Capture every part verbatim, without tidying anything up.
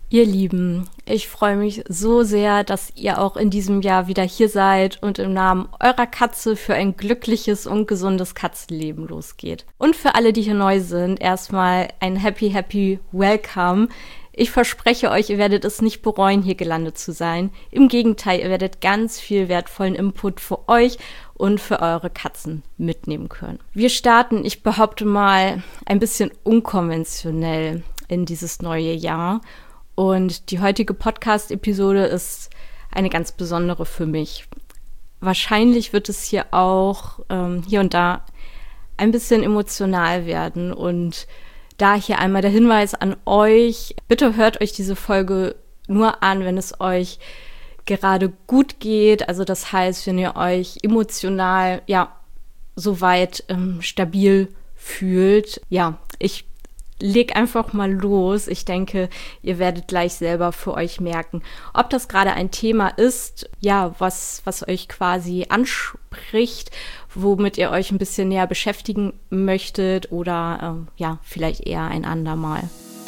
Ihr Lieben, ich freue mich so sehr, dass ihr auch in diesem Jahr wieder hier seid und im Namen eurer Katze für ein glückliches und gesundes Katzenleben losgeht. Und für alle, die hier neu sind, erstmal ein Happy, Happy Welcome. Ich verspreche euch, ihr werdet es nicht bereuen, hier gelandet zu sein. Im Gegenteil, ihr werdet ganz viel wertvollen Input für euch und für eure Katzen mitnehmen können. Wir starten, ich behaupte mal, ein bisschen unkonventionell in dieses neue Jahr. Und die heutige Podcast-Episode ist eine ganz besondere für mich. Wahrscheinlich wird es hier auch ähm, hier und da ein bisschen emotional werden. Und da hier einmal der Hinweis an euch, bitte hört euch diese Folge nur an, wenn es euch gerade gut geht. Also das heißt, wenn ihr euch emotional ja soweit ähm, stabil fühlt. Ja, ich leg einfach mal los. Ich denke, ihr werdet gleich selber für euch merken, ob das gerade ein Thema ist, ja, was, was euch quasi anspricht, womit ihr euch ein bisschen näher beschäftigen möchtet oder ähm, ja, vielleicht eher ein andermal.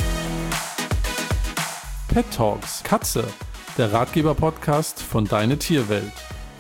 Pet Talks Katze, der Ratgeber-Podcast von Deine Tierwelt.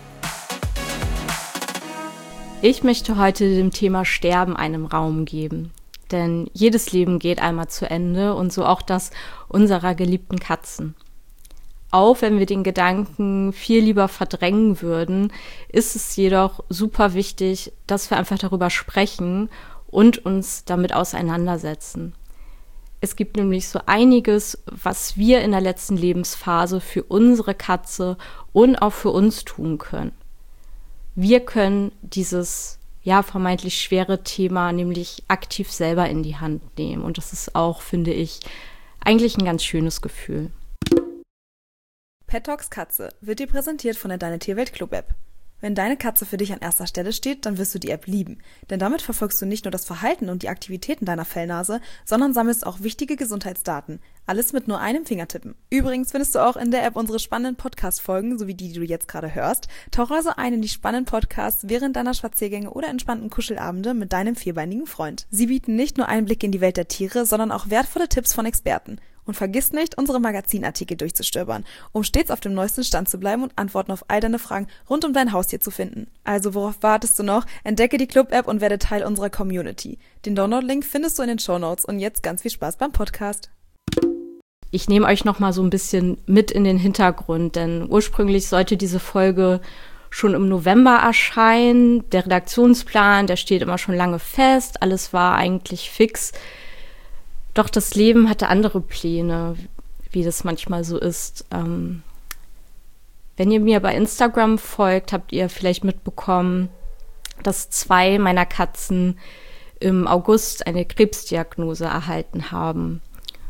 Ich möchte heute dem Thema Sterben einen Raum geben. Denn jedes Leben geht einmal zu Ende und so auch das unserer geliebten Katzen. Auch wenn wir den Gedanken viel lieber verdrängen würden, ist es jedoch super wichtig, dass wir einfach darüber sprechen und uns damit auseinandersetzen. Es gibt nämlich so einiges, was wir in der letzten Lebensphase für unsere Katze und auch für uns tun können. Wir können dieses ja, vermeintlich schwere Thema, nämlich aktiv selber in die Hand nehmen. Und das ist auch, finde ich, eigentlich ein ganz schönes Gefühl. Pet Talks Katze wird dir präsentiert von der Deine Tierwelt Club App. Wenn deine Katze für dich an erster Stelle steht, dann wirst du die App lieben. Denn damit verfolgst du nicht nur das Verhalten und die Aktivitäten deiner Fellnase, sondern sammelst auch wichtige Gesundheitsdaten. Alles mit nur einem Fingertippen. Übrigens findest du auch in der App unsere spannenden Podcast-Folgen, sowie die, die du jetzt gerade hörst. Tauch also ein in die spannenden Podcasts während deiner Spaziergänge oder entspannten Kuschelabende mit deinem vierbeinigen Freund. Sie bieten nicht nur Einblick in die Welt der Tiere, sondern auch wertvolle Tipps von Experten. Und vergiss nicht, unsere Magazinartikel durchzustöbern, um stets auf dem neuesten Stand zu bleiben und Antworten auf all deine Fragen rund um dein Haustier zu finden. Also worauf wartest du noch? Entdecke die Club-App und werde Teil unserer Community. Den Download-Link findest du in den Shownotes und jetzt ganz viel Spaß beim Podcast. Ich nehme euch noch mal so ein bisschen mit in den Hintergrund, denn ursprünglich sollte diese Folge schon im November erscheinen. Der Redaktionsplan, der steht immer schon lange fest, alles war eigentlich fix. Doch das Leben hatte andere Pläne, wie das manchmal so ist. Ähm, wenn ihr mir bei Instagram folgt, habt ihr vielleicht mitbekommen, dass zwei meiner Katzen im August eine Krebsdiagnose erhalten haben.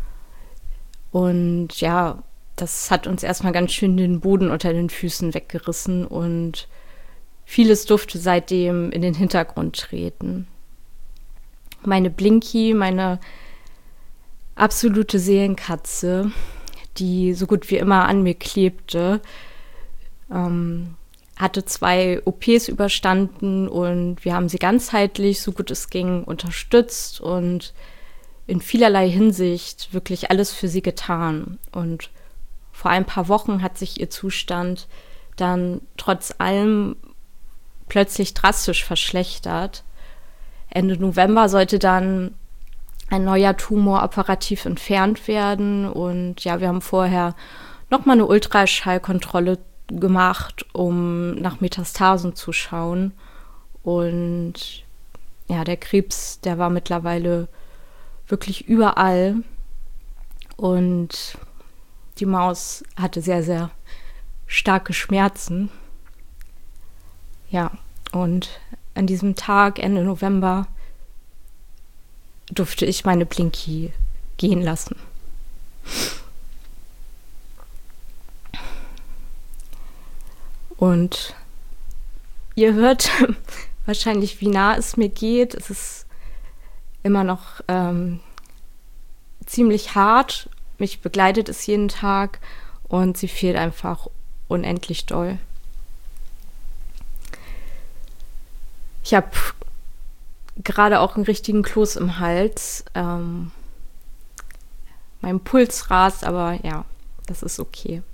Und ja, das hat uns erstmal ganz schön den Boden unter den Füßen weggerissen und vieles durfte seitdem in den Hintergrund treten. Meine Blinky, meine absolute Seelenkatze, die so gut wie immer an mir klebte, ähm, hatte zwei O Ps überstanden und wir haben sie ganzheitlich, so gut es ging, unterstützt und in vielerlei Hinsicht wirklich alles für sie getan. Und vor ein paar Wochen hat sich ihr Zustand dann trotz allem plötzlich drastisch verschlechtert. Ende November sollte dann ein neuer Tumor operativ entfernt werden und ja, wir haben vorher nochmal eine Ultraschallkontrolle gemacht, um nach Metastasen zu schauen und ja, der Krebs, der war mittlerweile wirklich überall und die Maus hatte sehr, sehr starke Schmerzen. Ja, und an diesem Tag, Ende November, durfte ich meine Blinky gehen lassen. Und ihr hört wahrscheinlich, wie nah es mir geht. Es ist immer noch ähm, ziemlich hart. Mich begleitet es jeden Tag und sie fehlt einfach unendlich doll. Ich habe gerade auch einen richtigen Kloß im Hals. Ähm, mein Puls rast, aber ja, das ist okay.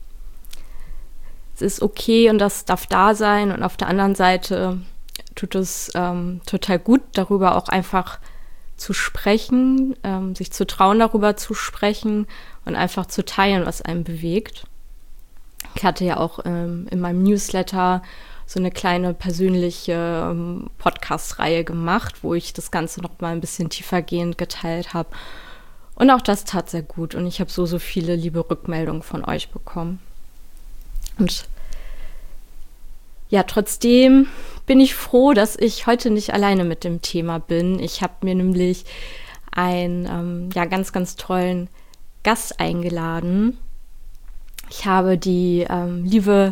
Es ist okay und das darf da sein und auf der anderen Seite tut es ähm, total gut, darüber auch einfach zu sprechen, ähm, sich zu trauen, darüber zu sprechen und einfach zu teilen, was einen bewegt. Ich hatte ja auch ähm, in meinem Newsletter so eine kleine persönliche ähm, Podcast-Reihe gemacht, wo ich das Ganze noch mal ein bisschen tiefergehend geteilt habe. Und auch das tat sehr gut. Und ich habe so, so viele liebe Rückmeldungen von euch bekommen. Und ja, trotzdem bin ich froh, dass ich heute nicht alleine mit dem Thema bin. Ich habe mir nämlich einen ähm, ja, ganz, ganz tollen Gast eingeladen. Ich habe die ähm, liebe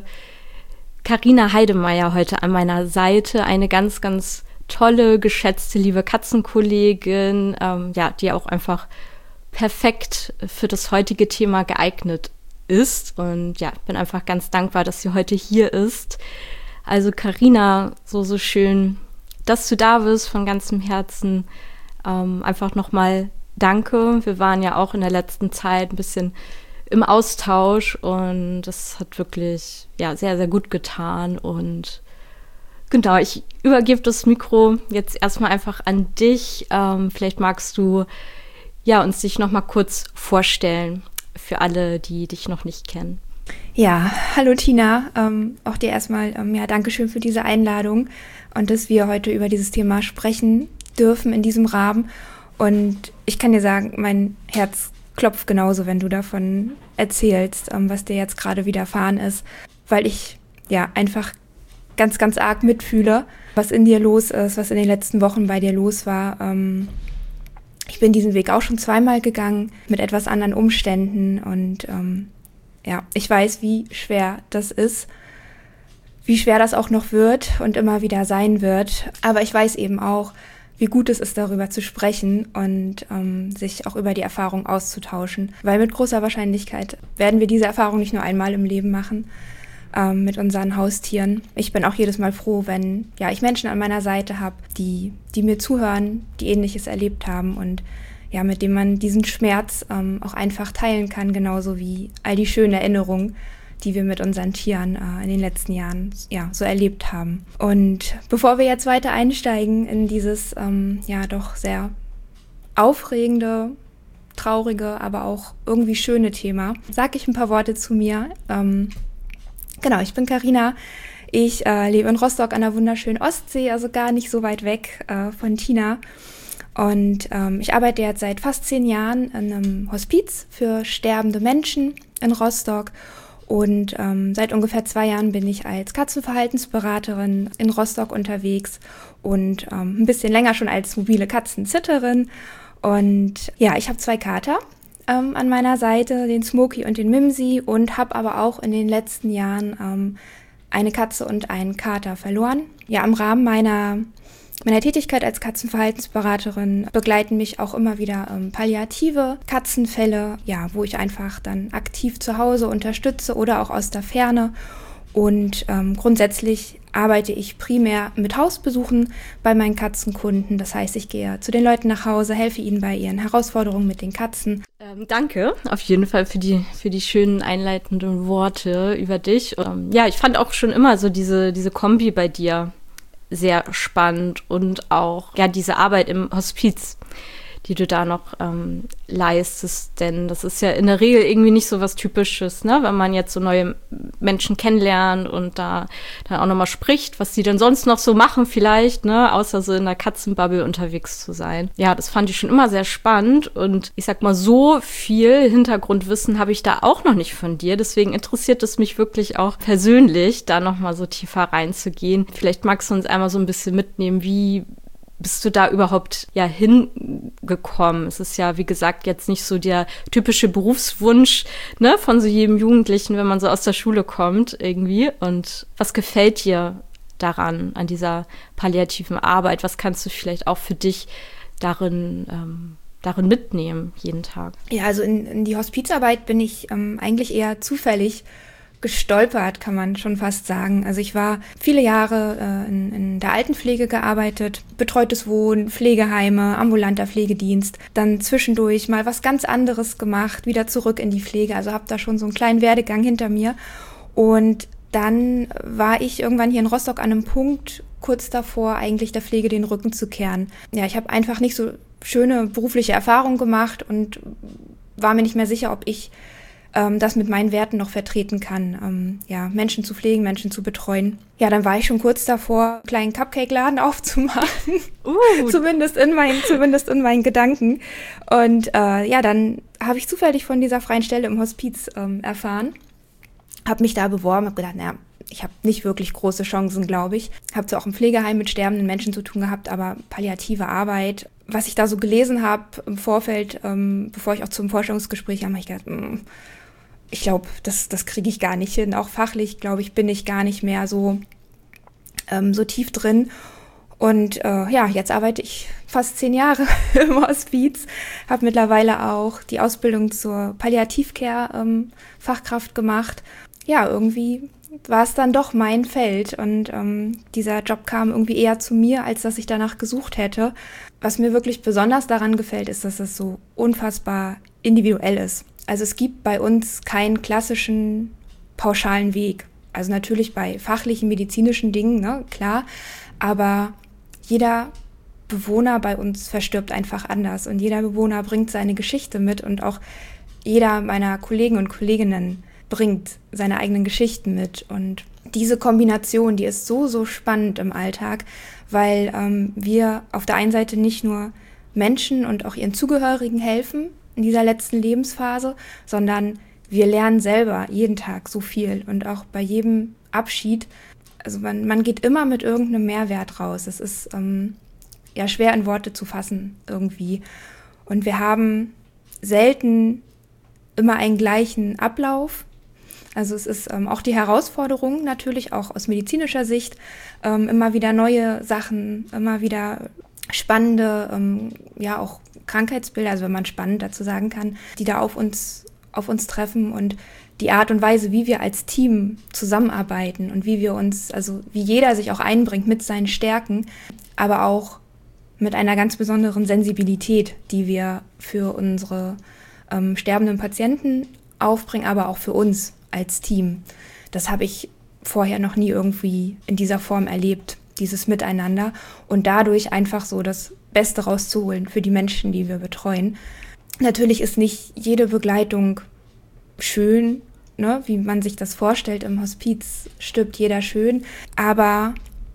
Carina Heidemeyer heute an meiner Seite, eine ganz, ganz tolle, geschätzte, liebe Katzenkollegin, ähm, ja, die auch einfach perfekt für das heutige Thema geeignet ist. Und ja, bin einfach ganz dankbar, dass sie heute hier ist. Also Carina, so, so schön, dass du da bist, von ganzem Herzen. Ähm, einfach nochmal danke. Wir waren ja auch in der letzten Zeit ein bisschen im Austausch und das hat wirklich ja sehr, sehr gut getan. Und genau, ich übergebe das Mikro jetzt erstmal einfach an dich. Ähm, vielleicht magst du ja uns dich nochmal kurz vorstellen für alle, die dich noch nicht kennen. Ja, hallo Tina, ähm, auch dir erstmal ähm, ja, Dankeschön für diese Einladung und dass wir heute über dieses Thema sprechen dürfen in diesem Rahmen. Und ich kann dir sagen, mein Herz klopft genauso, wenn du davon erzählst, ähm, was dir jetzt gerade widerfahren ist, weil ich ja einfach ganz, ganz arg mitfühle, was in dir los ist, was in den letzten Wochen bei dir los war. Ähm, ich bin diesen Weg auch schon zweimal gegangen, mit etwas anderen Umständen und ähm, ja, ich weiß, wie schwer das ist, wie schwer das auch noch wird und immer wieder sein wird. Aber ich weiß eben auch, wie gut es ist, darüber zu sprechen und ähm, sich auch über die Erfahrung auszutauschen. Weil mit großer Wahrscheinlichkeit werden wir diese Erfahrung nicht nur einmal im Leben machen ähm, mit unseren Haustieren. Ich bin auch jedes Mal froh, wenn ja, ich Menschen an meiner Seite habe, die, die mir zuhören, die Ähnliches erlebt haben und ja, mit dem man diesen Schmerz ähm, auch einfach teilen kann, genauso wie all die schönen Erinnerungen, die wir mit unseren Tieren äh, in den letzten Jahren ja so erlebt haben. Und bevor wir jetzt weiter einsteigen in dieses ähm, ja doch sehr aufregende, traurige, aber auch irgendwie schöne Thema, sage ich ein paar Worte zu mir. Ähm, genau, ich bin Carina. Ich äh, lebe in Rostock an der wunderschönen Ostsee, also gar nicht so weit weg äh, von Tina. Und ähm, ich arbeite jetzt seit fast zehn Jahren in einem Hospiz für sterbende Menschen in Rostock. Und ähm, seit ungefähr zwei Jahren bin ich als Katzenverhaltensberaterin in Rostock unterwegs und ähm, ein bisschen länger schon als mobile Katzenzitterin. Und ja, ich habe zwei Kater ähm, an meiner Seite, den Smokey und den Mimsi, und habe aber auch in den letzten Jahren ähm, eine Katze und einen Kater verloren. Ja, im Rahmen meiner Meiner Tätigkeit als Katzenverhaltensberaterin begleiten mich auch immer wieder ähm, palliative Katzenfälle, ja, wo ich einfach dann aktiv zu Hause unterstütze oder auch aus der Ferne. Und ähm, grundsätzlich arbeite ich primär mit Hausbesuchen bei meinen Katzenkunden. Das heißt, ich gehe zu den Leuten nach Hause, helfe ihnen bei ihren Herausforderungen mit den Katzen. Ähm, danke auf jeden Fall für die für die schönen einleitenden Worte über dich. Ähm, ja, ich fand auch schon immer so diese diese Kombi bei dir sehr spannend und auch ja diese Arbeit im Hospiz, die du da noch ähm, leistest, denn das ist ja in der Regel irgendwie nicht so was Typisches, ne, wenn man jetzt so neue Menschen kennenlernt und da dann auch nochmal spricht, was die denn sonst noch so machen vielleicht, ne, außer so in der Katzenbubble unterwegs zu sein. Ja, das fand ich schon immer sehr spannend und ich sag mal, so viel Hintergrundwissen habe ich da auch noch nicht von dir, deswegen interessiert es mich wirklich auch persönlich, da nochmal so tiefer reinzugehen. Vielleicht magst du uns einmal so ein bisschen mitnehmen, wie bist du da überhaupt ja hingekommen? Es ist ja, wie gesagt, jetzt nicht so der typische Berufswunsch, ne, von so jedem Jugendlichen, wenn man so aus der Schule kommt irgendwie. Und was gefällt dir daran, an dieser palliativen Arbeit? Was kannst du vielleicht auch für dich darin, ähm, darin mitnehmen, jeden Tag? Ja, also in, in die Hospizarbeit bin ich ähm, eigentlich eher zufällig gestolpert, kann man schon fast sagen. Also ich war viele Jahre äh, in, in der Altenpflege gearbeitet, betreutes Wohnen, Pflegeheime, ambulanter Pflegedienst, dann zwischendurch mal was ganz anderes gemacht, wieder zurück in die Pflege, also habe da schon so einen kleinen Werdegang hinter mir. Und dann war ich irgendwann hier in Rostock an einem Punkt, kurz davor, eigentlich der Pflege den Rücken zu kehren. Ja, ich habe einfach nicht so schöne berufliche Erfahrungen gemacht und war mir nicht mehr sicher, ob ich ähm, das mit meinen Werten noch vertreten kann. Ähm, ja, Menschen zu pflegen, Menschen zu betreuen. Ja, dann war ich schon kurz davor, einen kleinen Cupcake-Laden aufzumachen. Uh. zumindest in meinen, zumindest in meinen Gedanken. Und äh, ja, dann habe ich zufällig von dieser freien Stelle im Hospiz ähm, erfahren. Habe mich da beworben, habe gedacht, naja, ich habe nicht wirklich große Chancen, glaube ich. Habe zwar auch im Pflegeheim mit sterbenden Menschen zu tun gehabt, aber palliative Arbeit. Was ich da so gelesen habe im Vorfeld, ähm, bevor ich auch zum Vorstellungsgespräch kam, habe ich gedacht, mh, ich glaube, das, das kriege ich gar nicht hin. Auch fachlich, glaube ich, bin ich gar nicht mehr so, ähm, so tief drin. Und äh, ja, jetzt arbeite ich fast zehn Jahre im Hospiz, habe mittlerweile auch die Ausbildung zur Palliativcare-Fachkraft ähm, gemacht. Ja, irgendwie war es dann doch mein Feld und ähm, dieser Job kam irgendwie eher zu mir, als dass ich danach gesucht hätte. Was mir wirklich besonders daran gefällt, ist, dass es so unfassbar individuell ist. Also es gibt bei uns keinen klassischen pauschalen Weg. Also natürlich bei fachlichen, medizinischen Dingen, ne, klar, aber jeder Bewohner bei uns verstirbt einfach anders und jeder Bewohner bringt seine Geschichte mit und auch jeder meiner Kollegen und Kolleginnen bringt seine eigenen Geschichten mit. Und diese Kombination, die ist so, so spannend im Alltag, weil ähm, wir auf der einen Seite nicht nur Menschen und auch ihren Zugehörigen helfen in dieser letzten Lebensphase, sondern wir lernen selber jeden Tag so viel und auch bei jedem Abschied. Also man, man geht immer mit irgendeinem Mehrwert raus. Es ist ähm, ja schwer in Worte zu fassen irgendwie. Und wir haben selten immer einen gleichen Ablauf. Also es ist ähm, auch die Herausforderung natürlich auch aus medizinischer Sicht, ähm, immer wieder neue Sachen, immer wieder spannende, ähm, ja auch Krankheitsbilder, also wenn man spannend dazu sagen kann, die da auf uns, auf uns treffen und die Art und Weise, wie wir als Team zusammenarbeiten und wie wir uns, also wie jeder sich auch einbringt mit seinen Stärken, aber auch mit einer ganz besonderen Sensibilität, die wir für unsere ähm, sterbenden Patienten aufbringen, aber auch für uns als Team. Das habe ich vorher noch nie irgendwie in dieser Form erlebt, dieses Miteinander und dadurch einfach so das Beste rauszuholen für die Menschen, die wir betreuen. Natürlich ist nicht jede Begleitung schön, ne, wie man sich das vorstellt. Im Hospiz stirbt jeder schön, aber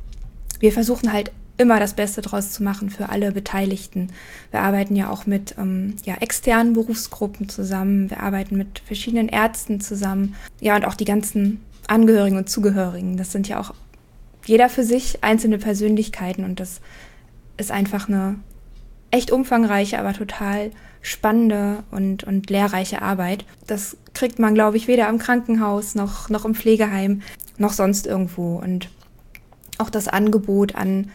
wir versuchen halt immer das Beste draus zu machen für alle Beteiligten. Wir arbeiten ja auch mit ähm, ja, externen Berufsgruppen zusammen, wir arbeiten mit verschiedenen Ärzten zusammen, ja, und auch die ganzen Angehörigen und Zugehörigen. Das sind ja auch jeder für sich einzelne Persönlichkeiten und das ist einfach eine echt umfangreiche, aber total spannende und, und lehrreiche Arbeit. Das kriegt man, glaube ich, weder im Krankenhaus noch, noch im Pflegeheim noch sonst irgendwo. Und auch das Angebot an,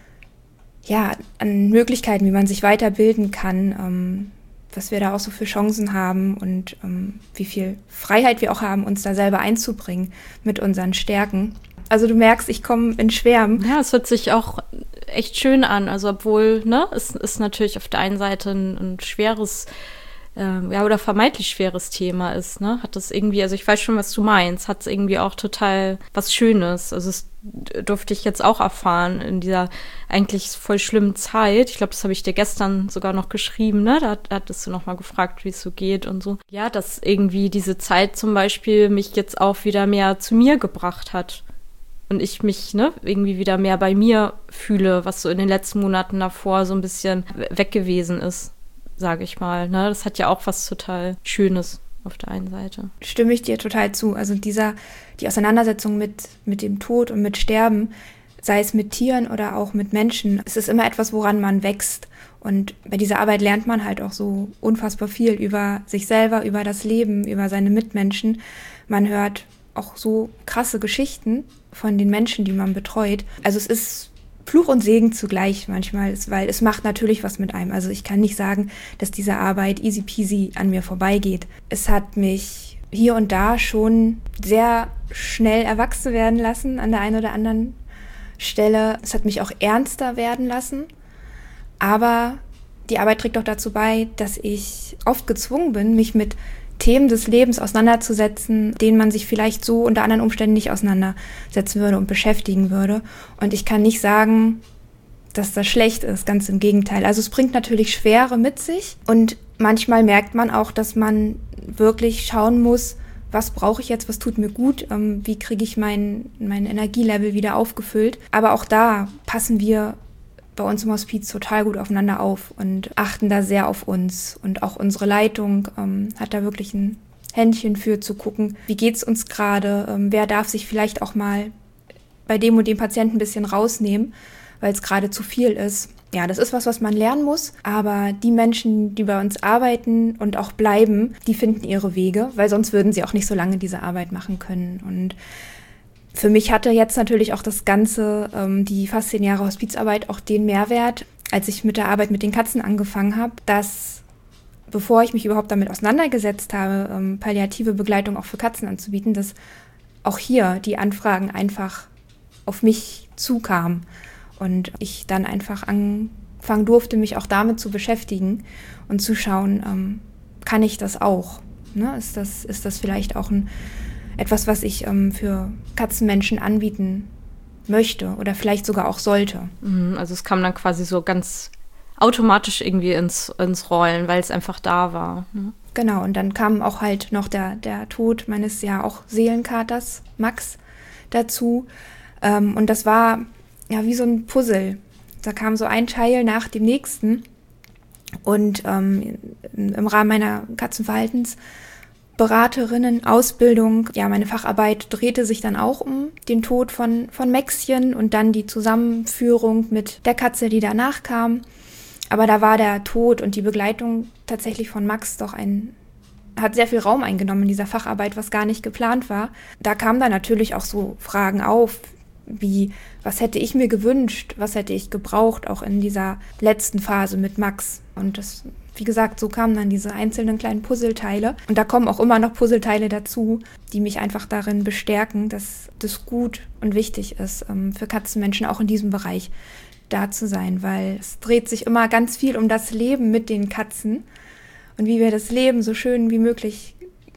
ja, an Möglichkeiten, wie man sich weiterbilden kann, ähm, was wir da auch so für Chancen haben und ähm, wie viel Freiheit wir auch haben, uns da selber einzubringen mit unseren Stärken. Also du merkst, ich komme in Schwärmen. Ja, es hört sich auch echt schön an. Also obwohl, ne, es ist natürlich auf der einen Seite ein, ein schweres, äh, ja, oder vermeintlich schweres Thema ist, ne, hat das irgendwie, also ich weiß schon, was du meinst, hat es irgendwie auch total was Schönes. Also es durfte ich jetzt auch erfahren in dieser eigentlich voll schlimmen Zeit. Ich glaube, das habe ich dir gestern sogar noch geschrieben, ne? Da, da hattest du noch mal gefragt, wie es so geht und so. Ja, dass irgendwie diese Zeit zum Beispiel mich jetzt auch wieder mehr zu mir gebracht hat. Und ich mich, ne, irgendwie wieder mehr bei mir fühle, was so in den letzten Monaten davor so ein bisschen weg gewesen ist, sage ich mal. Ne? Das hat ja auch was total Schönes auf der einen Seite. Stimme ich dir total zu. Also dieser, die Auseinandersetzung mit, mit dem Tod und mit Sterben, sei es mit Tieren oder auch mit Menschen, es ist immer etwas, woran man wächst. Und bei dieser Arbeit lernt man halt auch so unfassbar viel über sich selber, über das Leben, über seine Mitmenschen. Man hört auch so krasse Geschichten von den Menschen, die man betreut. Also es ist Fluch und Segen zugleich manchmal, weil es macht natürlich was mit einem. Also ich kann nicht sagen, dass diese Arbeit easy peasy an mir vorbeigeht. Es hat mich hier und da schon sehr schnell erwachsen werden lassen an der einen oder anderen Stelle. Es hat mich auch ernster werden lassen, aber die Arbeit trägt auch dazu bei, dass ich oft gezwungen bin, mich mit Themen des Lebens auseinanderzusetzen, denen man sich vielleicht so unter anderen Umständen nicht auseinandersetzen würde und beschäftigen würde. Und ich kann nicht sagen, dass das schlecht ist, ganz im Gegenteil. Also es bringt natürlich Schwere mit sich und manchmal merkt man auch, dass man wirklich schauen muss, was brauche ich jetzt, was tut mir gut, ähm, wie kriege ich mein, mein Energielevel wieder aufgefüllt. Aber auch da passen wir bei uns im Hospiz total gut aufeinander auf und achten da sehr auf uns. Und auch unsere Leitung ähm, hat da wirklich ein Händchen für, zu gucken, wie geht's uns gerade, ähm, wer darf sich vielleicht auch mal bei dem und dem Patienten ein bisschen rausnehmen, weil es gerade zu viel ist. Ja, das ist was, was man lernen muss, aber die Menschen, die bei uns arbeiten und auch bleiben, die finden ihre Wege, weil sonst würden sie auch nicht so lange diese Arbeit machen können. Und für mich hatte jetzt natürlich auch das Ganze, ähm, die fast zehn Jahre Hospizarbeit, auch den Mehrwert, als ich mit der Arbeit mit den Katzen angefangen habe, dass, bevor ich mich überhaupt damit auseinandergesetzt habe, ähm, palliative Begleitung auch für Katzen anzubieten, dass auch hier die Anfragen einfach auf mich zukamen und ich dann einfach anfangen durfte, mich auch damit zu beschäftigen und zu schauen, ähm, kann ich das auch? Ne? Ist das, ist das vielleicht auch ein etwas, was ich ähm, für Katzenmenschen anbieten möchte oder vielleicht sogar auch sollte. Also es kam dann quasi so ganz automatisch irgendwie ins, ins Rollen, weil es einfach da war. Ne? Genau, und dann kam auch halt noch der, der Tod meines ja auch Seelenkaters, Max, dazu. Ähm, und das war ja wie so ein Puzzle. Da kam so ein Teil nach dem nächsten. Und ähm, im Rahmen meiner Katzenverhaltens Beraterinnen, Ausbildung, ja, meine Facharbeit drehte sich dann auch um den Tod von, von Maxchen und dann die Zusammenführung mit der Katze, die danach kam. Aber da war der Tod und die Begleitung tatsächlich von Max doch ein, hat sehr viel Raum eingenommen in dieser Facharbeit, was gar nicht geplant war. Da kamen dann natürlich auch so Fragen auf, wie, was hätte ich mir gewünscht, was hätte ich gebraucht, auch in dieser letzten Phase mit Max. Und das, wie gesagt, so kamen dann diese einzelnen kleinen Puzzleteile. Und da kommen auch immer noch Puzzleteile dazu, die mich einfach darin bestärken, dass das gut und wichtig ist, für Katzenmenschen auch in diesem Bereich da zu sein. Weil es dreht sich immer ganz viel um das Leben mit den Katzen und wie wir das Leben so schön wie möglich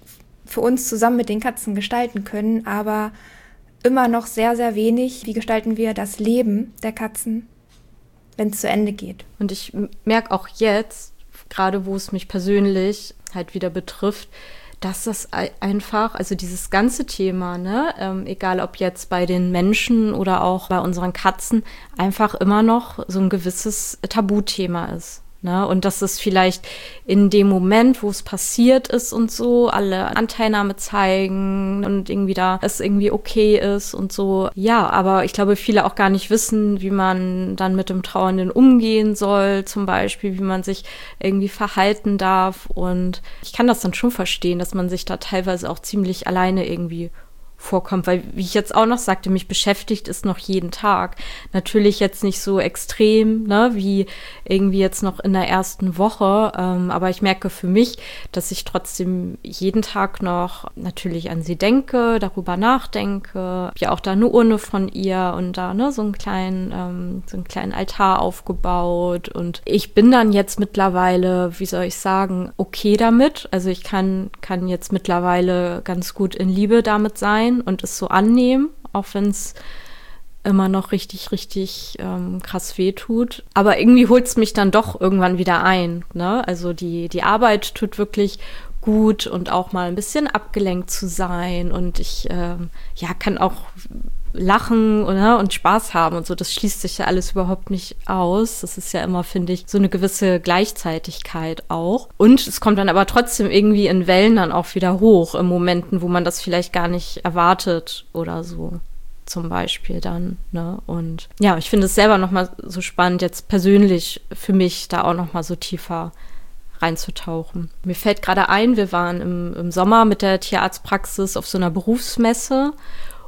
für uns zusammen mit den Katzen gestalten können. Aber immer noch sehr, sehr wenig, wie gestalten wir das Leben der Katzen, wenn es zu Ende geht. Und ich merke auch jetzt, gerade wo es mich persönlich halt wieder betrifft, dass das einfach, also dieses ganze Thema, ne, ähm, egal ob jetzt bei den Menschen oder auch bei unseren Katzen, einfach immer noch so ein gewisses Tabuthema ist. Ne? Und dass es vielleicht in dem Moment, wo es passiert ist und so, alle Anteilnahme zeigen und irgendwie da es irgendwie okay ist und so. Ja, aber ich glaube, viele auch gar nicht wissen, wie man dann mit dem Trauernden umgehen soll, zum Beispiel, wie man sich irgendwie verhalten darf. Und ich kann das dann schon verstehen, dass man sich da teilweise auch ziemlich alleine irgendwie vorkommt, weil, wie ich jetzt auch noch sagte, mich beschäftigt es noch jeden Tag. Natürlich jetzt nicht so extrem, ne, wie irgendwie jetzt noch in der ersten Woche, ähm, aber ich merke für mich, dass ich trotzdem jeden Tag noch natürlich an sie denke, darüber nachdenke. Ich habe ja auch da eine Urne von ihr und da ne so einen kleinen, ähm, so einen kleinen Altar aufgebaut und ich bin dann jetzt mittlerweile, wie soll ich sagen, okay damit. Also ich kann kann jetzt mittlerweile ganz gut in Liebe damit sein und es so annehmen, auch wenn es immer noch richtig, richtig ähm, krass wehtut. Aber irgendwie holt es mich dann doch irgendwann wieder ein. Ne? Also die, die Arbeit tut wirklich gut und auch mal ein bisschen abgelenkt zu sein. Und ich ähm, ja, kann auch lachen oder, und Spaß haben und so. Das schließt sich ja alles überhaupt nicht aus. Das ist ja immer, finde ich, so eine gewisse Gleichzeitigkeit auch. Und es kommt dann aber trotzdem irgendwie in Wellen dann auch wieder hoch, in Momenten, wo man das vielleicht gar nicht erwartet oder so. Zum Beispiel dann, ne? Und ja, ich finde es selber nochmal so spannend, jetzt persönlich für mich da auch nochmal so tiefer reinzutauchen. Mir fällt gerade ein, wir waren im, im Sommer mit der Tierarztpraxis auf so einer Berufsmesse.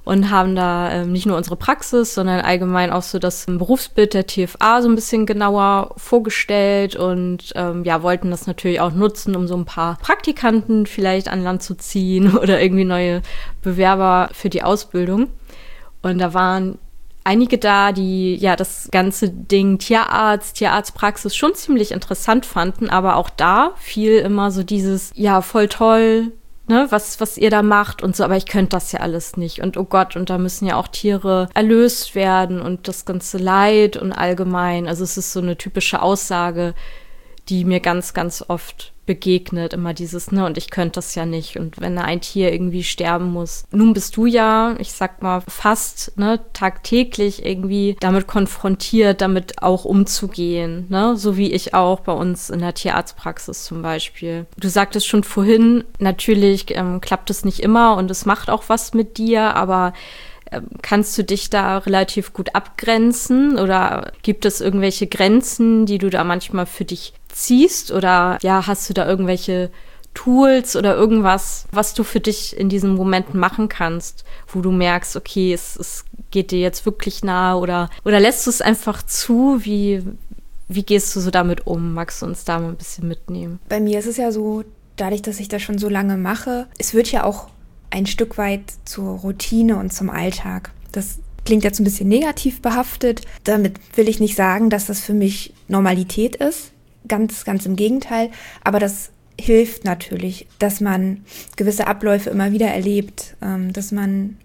und haben da ähm, nicht nur unsere Praxis, sondern allgemein auch so das Berufsbild der T F A so ein bisschen genauer vorgestellt und ähm, ja, wollten das natürlich auch nutzen, um so ein paar Praktikanten vielleicht an Land zu ziehen oder irgendwie neue Bewerber für die Ausbildung. Und da waren einige da, die ja das ganze Ding Tierarzt, Tierarztpraxis schon ziemlich interessant fanden, aber auch da fiel immer so dieses, ja, voll toll, ne, was, was ihr da macht und so, aber ich könnte das ja alles nicht und oh Gott, und da müssen ja auch Tiere erlöst werden und das ganze Leid und allgemein, also es ist so eine typische Aussage, die mir ganz, ganz oft begegnet, immer dieses, ne, und ich könnte das ja nicht und wenn ein Tier irgendwie sterben muss. Nun bist du ja, ich sag mal, fast, ne, tagtäglich irgendwie damit konfrontiert, damit auch umzugehen, ne, so wie ich auch bei uns in der Tierarztpraxis zum Beispiel. Du sagtest schon vorhin, natürlich ähm, klappt es nicht immer und es macht auch was mit dir, aber kannst du dich da relativ gut abgrenzen oder gibt es irgendwelche Grenzen, die du da manchmal für dich ziehst oder ja, hast du da irgendwelche Tools oder irgendwas, was du für dich in diesen Momenten machen kannst, wo du merkst, okay, es, es geht dir jetzt wirklich nahe oder, oder lässt du es einfach zu? Wie, wie gehst du so damit um? Magst du uns da mal ein bisschen mitnehmen? Bei mir ist es ja so, dadurch, dass ich das schon so lange mache, es wird ja auch ein Stück weit zur Routine und zum Alltag. Das klingt jetzt ein bisschen negativ behaftet. Damit will ich nicht sagen, dass das für mich Normalität ist. Ganz, ganz im Gegenteil. Aber das hilft natürlich, dass man gewisse Abläufe immer wieder erlebt, dass man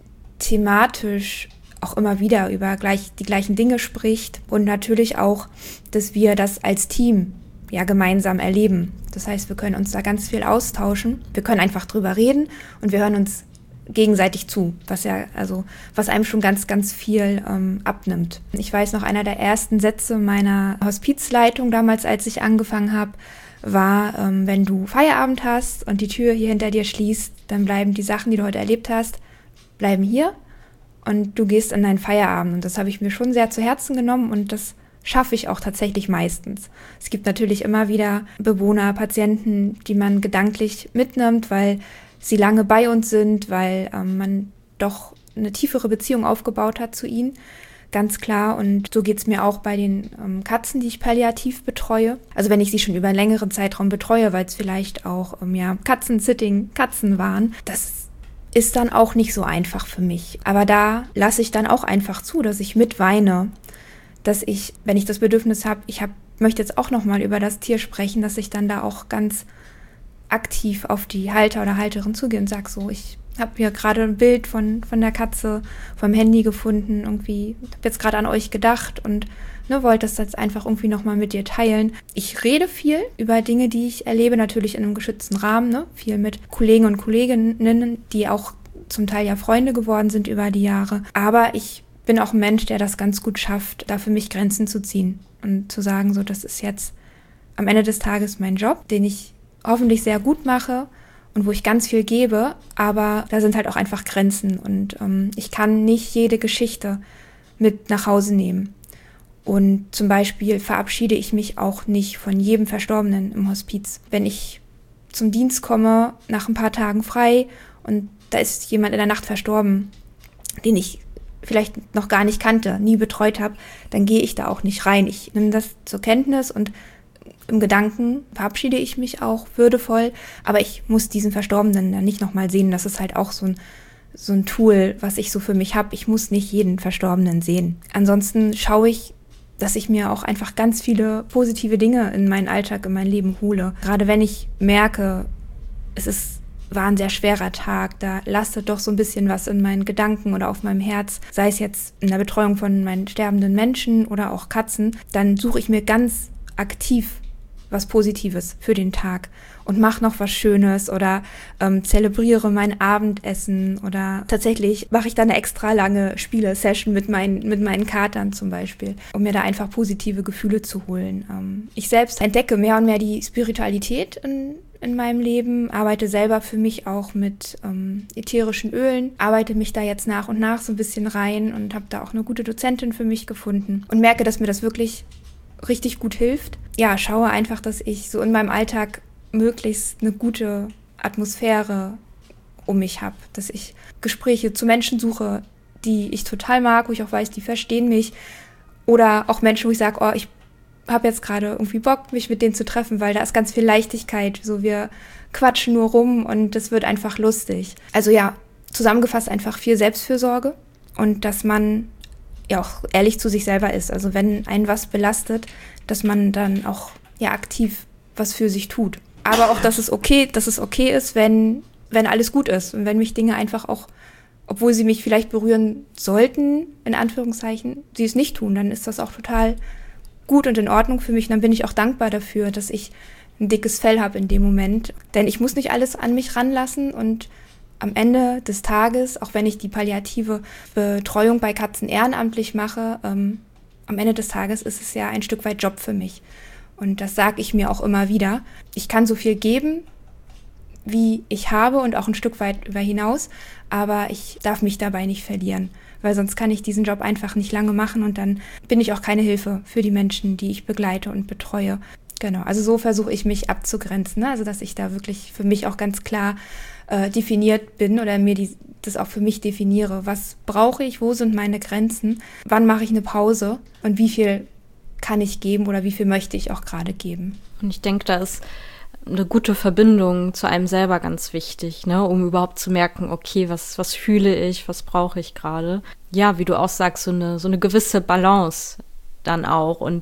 thematisch auch immer wieder über gleich, die gleichen Dinge spricht und natürlich auch, dass wir das als Team ja gemeinsam erleben. Das heißt, wir können uns da ganz viel austauschen. Wir können einfach drüber reden und wir hören uns gegenseitig zu, was ja, also, was einem schon ganz, ganz viel ähm, abnimmt. Ich weiß noch, einer der ersten Sätze meiner Hospizleitung damals, als ich angefangen habe, war, ähm, wenn du Feierabend hast und die Tür hier hinter dir schließt, dann bleiben die Sachen, die du heute erlebt hast, bleiben hier und du gehst in deinen Feierabend. Und das habe ich mir schon sehr zu Herzen genommen und das schaffe ich auch tatsächlich meistens. Es gibt natürlich immer wieder Bewohner, Patienten, die man gedanklich mitnimmt, weil sie lange bei uns sind, weil ähm, man doch eine tiefere Beziehung aufgebaut hat zu ihnen, ganz klar. Und so geht es mir auch bei den ähm, Katzen, die ich palliativ betreue. Also wenn ich sie schon über einen längeren Zeitraum betreue, weil es vielleicht auch ähm, ja, Katzen-Sitting-Katzen waren, das ist dann auch nicht so einfach für mich. Aber da lasse ich dann auch einfach zu, dass ich mitweine, dass ich, wenn ich das Bedürfnis habe, ich hab, möchte jetzt auch nochmal über das Tier sprechen, dass ich dann da auch ganz aktiv auf die Halter oder Halterin zugehe und sage so, ich habe hier gerade ein Bild von, von der Katze vom Handy gefunden, irgendwie, habe jetzt gerade an euch gedacht und ne, wollte das jetzt einfach irgendwie nochmal mit dir teilen. Ich rede viel über Dinge, die ich erlebe, natürlich in einem geschützten Rahmen, ne? Viel mit Kollegen und Kolleginnen, die auch zum Teil ja Freunde geworden sind über die Jahre, aber ich bin auch ein Mensch, der das ganz gut schafft, da für mich Grenzen zu ziehen und zu sagen, so, das ist jetzt am Ende des Tages mein Job, den ich hoffentlich sehr gut mache und wo ich ganz viel gebe, aber da sind halt auch einfach Grenzen und ähm, ich kann nicht jede Geschichte mit nach Hause nehmen. Und zum Beispiel verabschiede ich mich auch nicht von jedem Verstorbenen im Hospiz. Wenn ich zum Dienst komme, nach ein paar Tagen frei und da ist jemand in der Nacht verstorben, den ich vielleicht noch gar nicht kannte, nie betreut habe, dann gehe ich da auch nicht rein. Ich nehme das zur Kenntnis und im Gedanken verabschiede ich mich auch würdevoll, aber ich muss diesen Verstorbenen dann nicht nochmal sehen. Das ist halt auch so ein, so ein Tool, was ich so für mich habe. Ich muss nicht jeden Verstorbenen sehen. Ansonsten schaue ich, dass ich mir auch einfach ganz viele positive Dinge in meinen Alltag, in mein Leben hole. Gerade wenn ich merke, es ist war ein sehr schwerer Tag, da lastet doch so ein bisschen was in meinen Gedanken oder auf meinem Herz, sei es jetzt in der Betreuung von meinen sterbenden Menschen oder auch Katzen, dann suche ich mir ganz aktiv was Positives für den Tag und mache noch was Schönes oder ähm, zelebriere mein Abendessen oder tatsächlich mache ich dann eine extra lange Spiele-Session mit meinen, mit meinen Katern zum Beispiel, um mir da einfach positive Gefühle zu holen. Ähm, ich selbst entdecke mehr und mehr die Spiritualität in in meinem Leben, arbeite selber für mich auch mit ähm, ätherischen Ölen, arbeite mich da jetzt nach und nach so ein bisschen rein und habe da auch eine gute Dozentin für mich gefunden und merke, dass mir das wirklich richtig gut hilft. Ja, schaue einfach, dass ich so in meinem Alltag möglichst eine gute Atmosphäre um mich habe, dass ich Gespräche zu Menschen suche, die ich total mag, wo ich auch weiß, die verstehen mich. Oder auch Menschen, wo ich sage, oh, ich habe jetzt gerade irgendwie Bock, mich mit denen zu treffen, weil da ist ganz viel Leichtigkeit. So, wir quatschen nur rum und das wird einfach lustig. Also ja, zusammengefasst einfach viel Selbstfürsorge und dass man ja auch ehrlich zu sich selber ist. Also wenn einen was belastet, dass man dann auch ja aktiv was für sich tut. Aber auch, dass es okay, dass es okay ist, wenn, wenn alles gut ist und wenn mich Dinge einfach auch, obwohl sie mich vielleicht berühren sollten, in Anführungszeichen, sie es nicht tun, dann ist das auch total gut und in Ordnung für mich. Und dann bin ich auch dankbar dafür, dass ich ein dickes Fell habe in dem Moment. Denn ich muss nicht alles an mich ranlassen und am Ende des Tages, auch wenn ich die palliative Betreuung bei Katzen ehrenamtlich mache, ähm, am Ende des Tages ist es ja ein Stück weit Job für mich. Und das sage ich mir auch immer wieder. Ich kann so viel geben, wie ich habe und auch ein Stück weit über hinaus, aber ich darf mich dabei nicht verlieren, weil sonst kann ich diesen Job einfach nicht lange machen und dann bin ich auch keine Hilfe für die Menschen, die ich begleite und betreue. Genau, also so versuche ich mich abzugrenzen, ne? Also dass ich da wirklich für mich auch ganz klar äh, definiert bin oder mir die, das auch für mich definiere. Was brauche ich, wo sind meine Grenzen, wann mache ich eine Pause und wie viel kann ich geben oder wie viel möchte ich auch gerade geben. Und ich denke, da ist eine gute Verbindung zu einem selber ganz wichtig, ne, um überhaupt zu merken, okay, was, was fühle ich, was brauche ich gerade. Ja, wie du auch sagst, so eine, so eine gewisse Balance dann auch. Und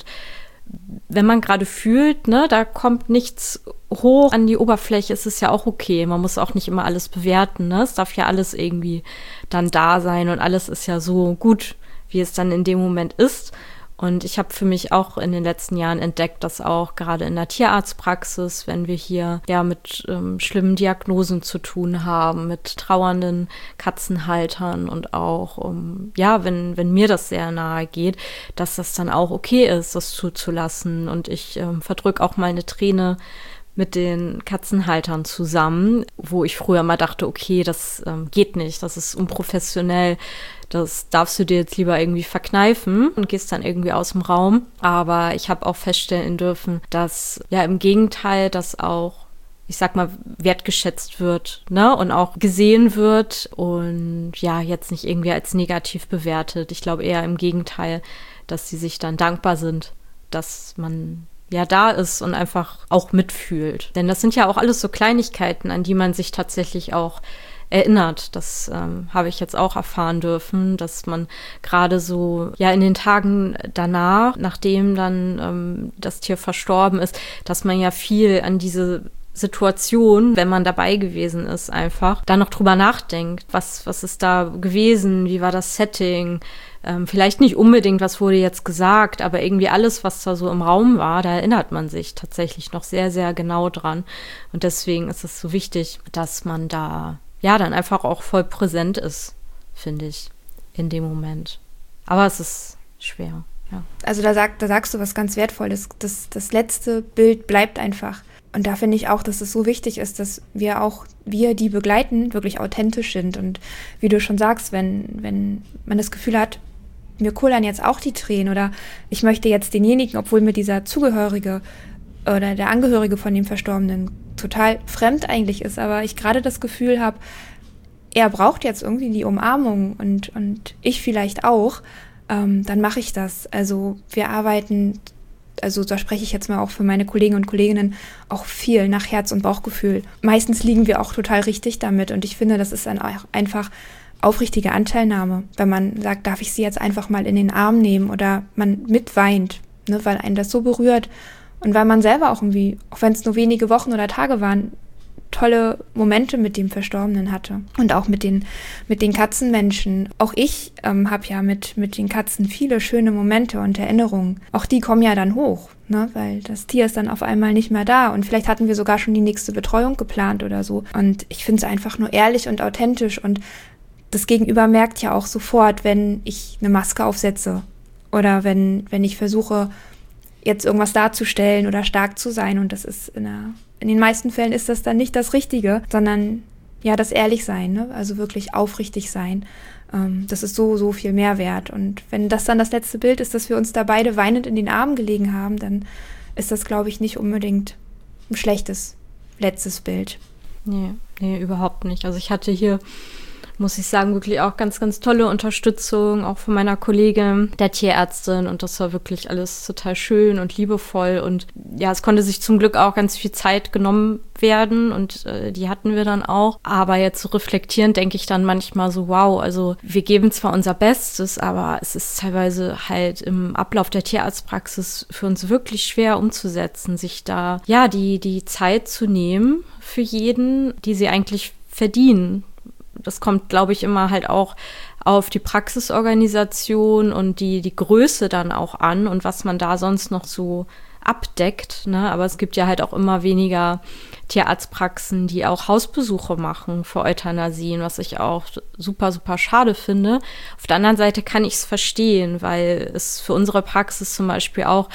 wenn man gerade fühlt, ne, da kommt nichts hoch an die Oberfläche, ist es ja auch okay. Man muss auch nicht immer alles bewerten, ne? Es darf ja alles irgendwie dann da sein und alles ist ja so gut, wie es dann in dem Moment ist. Und ich habe für mich auch in den letzten Jahren entdeckt, dass auch gerade in der Tierarztpraxis, wenn wir hier ja mit ähm, schlimmen Diagnosen zu tun haben, mit trauernden Katzenhaltern und auch, um, ja, wenn, wenn mir das sehr nahe geht, dass das dann auch okay ist, das zuzulassen. Und ich ähm, verdrück auch mal eine Träne mit den Katzenhaltern zusammen, wo ich früher mal dachte, okay, das ähm, geht nicht, das ist unprofessionell, das darfst du dir jetzt lieber irgendwie verkneifen und gehst dann irgendwie aus dem Raum. Aber ich habe auch feststellen dürfen, dass ja im Gegenteil, dass auch, ich sag mal, wertgeschätzt wird, ne, und auch gesehen wird und ja, jetzt nicht irgendwie als negativ bewertet. Ich glaube eher im Gegenteil, dass sie sich dann dankbar sind, dass man ja da ist und einfach auch mitfühlt. Denn das sind ja auch alles so Kleinigkeiten, an die man sich tatsächlich auch erinnert. Das ähm, habe ich jetzt auch erfahren dürfen, dass man gerade so ja in den Tagen danach, nachdem dann ähm, das Tier verstorben ist, dass man ja viel an diese Situation, wenn man dabei gewesen ist, einfach da noch drüber nachdenkt. Was, was ist da gewesen? Wie war das Setting? Ähm, vielleicht nicht unbedingt, was wurde jetzt gesagt, aber irgendwie alles, was da so im Raum war, da erinnert man sich tatsächlich noch sehr, sehr genau dran. Und deswegen ist es so wichtig, dass man da ja dann einfach auch voll präsent ist, finde ich, in dem Moment. Aber es ist schwer, ja. Also da, sag, da sagst du was ganz Wertvolles. Das, das letzte Bild bleibt einfach. Und da finde ich auch, dass es so wichtig ist, dass wir auch, wir, die begleiten, wirklich authentisch sind. Und wie du schon sagst, wenn, wenn man das Gefühl hat, mir kullern jetzt auch die Tränen oder ich möchte jetzt denjenigen, obwohl mir dieser Zugehörige oder der Angehörige von dem Verstorbenen total fremd eigentlich ist, aber ich gerade das Gefühl habe, er braucht jetzt irgendwie die Umarmung und, und ich vielleicht auch, ähm, dann mache ich das. Also wir arbeiten, also da spreche ich jetzt mal auch für meine Kollegen und Kolleginnen, auch viel nach Herz- und Bauchgefühl. Meistens liegen wir auch total richtig damit und ich finde, das ist dann auch einfach aufrichtige Anteilnahme, wenn man sagt, darf ich sie jetzt einfach mal in den Arm nehmen oder man mitweint, ne, weil einen das so berührt und weil man selber auch irgendwie, auch wenn es nur wenige Wochen oder Tage waren, tolle Momente mit dem Verstorbenen hatte und auch mit den mit den Katzenmenschen. Auch ich ähm, habe ja mit mit den Katzen viele schöne Momente und Erinnerungen. Auch die kommen ja dann hoch, ne, weil das Tier ist dann auf einmal nicht mehr da und vielleicht hatten wir sogar schon die nächste Betreuung geplant oder so. Und ich finde es einfach nur ehrlich und authentisch und das Gegenüber merkt ja auch sofort, wenn ich eine Maske aufsetze oder wenn wenn ich versuche, jetzt irgendwas darzustellen oder stark zu sein. Und das ist in, der, in den meisten Fällen ist das dann nicht das Richtige, sondern ja das Ehrlichsein, ne? Also wirklich aufrichtig sein. Ähm, das ist so, so viel mehr wert. Und wenn das dann das letzte Bild ist, dass wir uns da beide weinend in den Armen gelegen haben, dann ist das, glaube ich, nicht unbedingt ein schlechtes letztes Bild. Nee, nee, überhaupt nicht. Also ich hatte hier, muss ich sagen, wirklich auch ganz, ganz tolle Unterstützung, auch von meiner Kollegin, der Tierärztin. Und das war wirklich alles total schön und liebevoll. Und ja, es konnte sich zum Glück auch ganz viel Zeit genommen werden. Und äh, die hatten wir dann auch. Aber jetzt so reflektierend denke ich dann manchmal so, wow, also wir geben zwar unser Bestes, aber es ist teilweise halt im Ablauf der Tierarztpraxis für uns wirklich schwer umzusetzen, sich da, ja, die, die Zeit zu nehmen für jeden, die sie eigentlich verdienen. Das kommt, glaube ich, immer halt auch auf die Praxisorganisation und die, die Größe dann auch an und was man da sonst noch so abdeckt, ne? Aber es gibt ja halt auch immer weniger Tierarztpraxen, die auch Hausbesuche machen für Euthanasien, was ich auch super, super schade finde. Auf der anderen Seite kann ich es verstehen, weil es für unsere Praxis zum Beispiel auch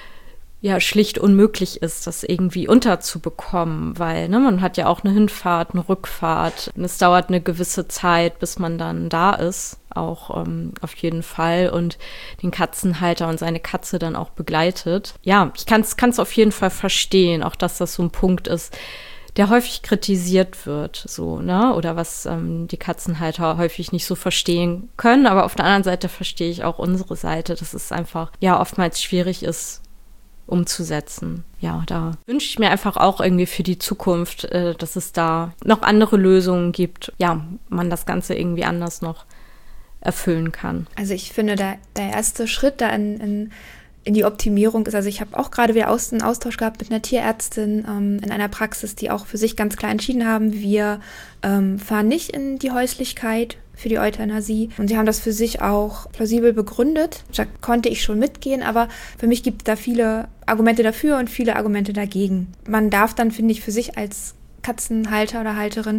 ja schlicht unmöglich ist, das irgendwie unterzubekommen, weil ne, man hat ja auch eine Hinfahrt, eine Rückfahrt und es dauert eine gewisse Zeit, bis man dann da ist, auch ähm, auf jeden Fall und den Katzenhalter und seine Katze dann auch begleitet. Ja, ich kann es auf jeden Fall verstehen, auch dass das so ein Punkt ist, der häufig kritisiert wird, so, ne, oder was ähm, die Katzenhalter häufig nicht so verstehen können, aber auf der anderen Seite verstehe ich auch unsere Seite, dass es einfach ja oftmals schwierig ist, umzusetzen. Ja, da wünsche ich mir einfach auch irgendwie für die Zukunft, äh, dass es da noch andere Lösungen gibt. Ja, man das Ganze irgendwie anders noch erfüllen kann. Also ich finde, der, der erste Schritt da in, in, in die Optimierung ist, also ich habe auch gerade wieder aus, einen Austausch gehabt mit einer Tierärztin ähm, in einer Praxis, die auch für sich ganz klar entschieden haben, wir ähm, fahren nicht in die Häuslichkeit für die Euthanasie. Und sie haben das für sich auch plausibel begründet. Da konnte ich schon mitgehen, aber für mich gibt es da viele Argumente dafür und viele Argumente dagegen. Man darf dann, finde ich, für sich als Katzenhalter oder Halterin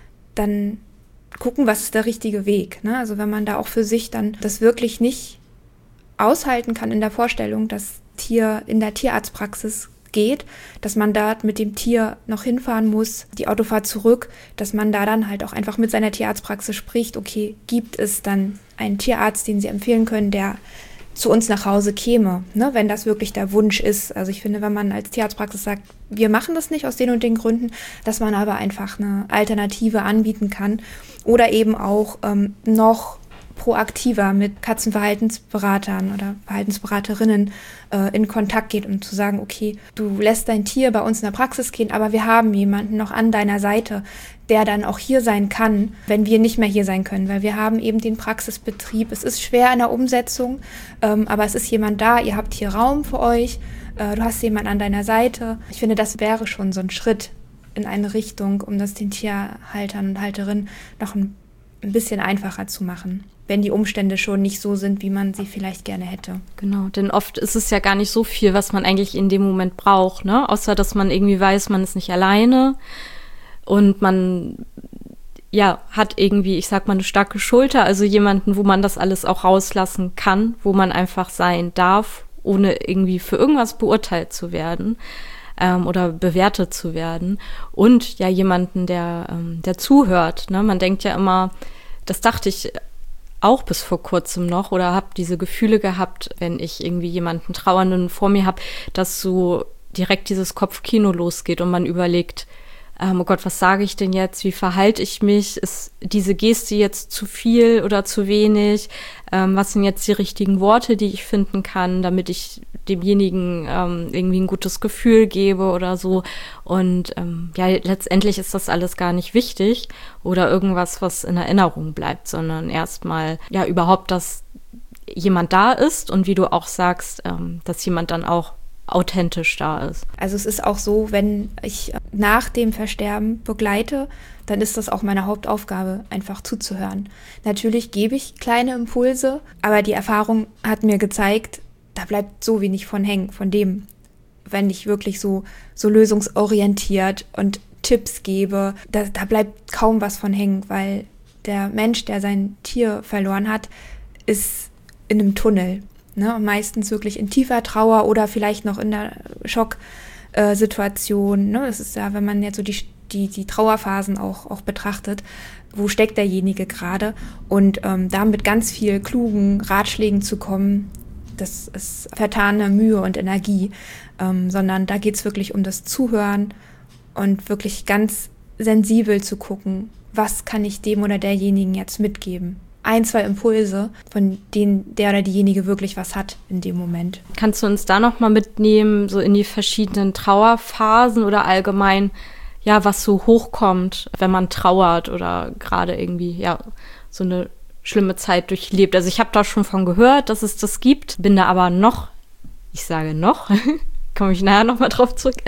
dann gucken, was ist der richtige Weg. Ne? Also wenn man da auch für sich dann das wirklich nicht aushalten kann in der Vorstellung, dass Tier in der Tierarztpraxis geht, dass man da mit dem Tier noch hinfahren muss, die Autofahrt zurück, dass man da dann halt auch einfach mit seiner Tierarztpraxis spricht, okay, gibt es dann einen Tierarzt, den Sie empfehlen können, der zu uns nach Hause käme, ne, wenn das wirklich der Wunsch ist. Also ich finde, wenn man als Tierarztpraxis sagt, wir machen das nicht aus den und den Gründen, dass man aber einfach eine Alternative anbieten kann oder eben auch ähm, noch proaktiver mit Katzenverhaltensberatern oder Verhaltensberaterinnen äh, in Kontakt geht, um zu sagen, okay, du lässt dein Tier bei uns in der Praxis gehen, aber wir haben jemanden noch an deiner Seite, der dann auch hier sein kann, wenn wir nicht mehr hier sein können, weil wir haben eben den Praxisbetrieb. Es ist schwer in der Umsetzung, ähm, aber es ist jemand da, ihr habt hier Raum für euch, äh, du hast jemanden an deiner Seite. Ich finde, das wäre schon so ein Schritt in eine Richtung, um das den Tierhaltern und Halterinnen noch ein, ein bisschen einfacher zu machen, wenn die Umstände schon nicht so sind, wie man sie vielleicht gerne hätte. Genau, denn oft ist es ja gar nicht so viel, was man eigentlich in dem Moment braucht, ne? Außer, dass man irgendwie weiß, man ist nicht alleine und man ja hat irgendwie, ich sag mal, eine starke Schulter, also jemanden, wo man das alles auch rauslassen kann, wo man einfach sein darf, ohne irgendwie für irgendwas beurteilt zu werden ähm, oder bewertet zu werden. Und ja, jemanden, der, ähm, der zuhört, ne? Man denkt ja immer, das dachte ich auch bis vor kurzem noch oder habe diese Gefühle gehabt, wenn ich irgendwie jemanden Trauernden vor mir habe, dass so direkt dieses Kopfkino losgeht und man überlegt, ähm, oh Gott, was sage ich denn jetzt? Wie verhalte ich mich? Ist diese Geste jetzt zu viel oder zu wenig? Ähm, was sind jetzt die richtigen Worte, die ich finden kann, damit ich demjenigen ähm, irgendwie ein gutes Gefühl gebe oder so? Und ähm, ja, letztendlich ist das alles gar nicht wichtig oder irgendwas, was in Erinnerung bleibt, sondern erstmal ja überhaupt, dass jemand da ist und wie du auch sagst, ähm, dass jemand dann auch authentisch da ist. Also es ist auch so, wenn ich nach dem Versterben begleite, dann ist das auch meine Hauptaufgabe, einfach zuzuhören. Natürlich gebe ich kleine Impulse, aber die Erfahrung hat mir gezeigt, da bleibt so wenig von hängen, von dem, wenn ich wirklich so, so lösungsorientiert und Tipps gebe, da, da bleibt kaum was von hängen, weil der Mensch, der sein Tier verloren hat, ist in einem Tunnel. Ne, meistens wirklich in tiefer Trauer oder vielleicht noch in der Schocksituation. Ne, das ist ja, wenn man jetzt so die, die, die Trauerphasen auch, auch betrachtet, wo steckt derjenige gerade? Und ähm, da mit ganz viel klugen Ratschlägen zu kommen, das ist vertane Mühe und Energie, ähm, sondern da geht es wirklich um das Zuhören und wirklich ganz sensibel zu gucken, was kann ich dem oder derjenigen jetzt mitgeben. Ein, zwei Impulse, von denen der oder diejenige wirklich was hat in dem Moment. Kannst du uns da nochmal mitnehmen, so in die verschiedenen Trauerphasen oder allgemein, ja, was so hochkommt, wenn man trauert oder gerade irgendwie, ja, so eine schlimme Zeit durchlebt? Also ich habe da schon von gehört, dass es das gibt, bin da aber noch, ich sage noch, komme ich nachher nochmal drauf zurück,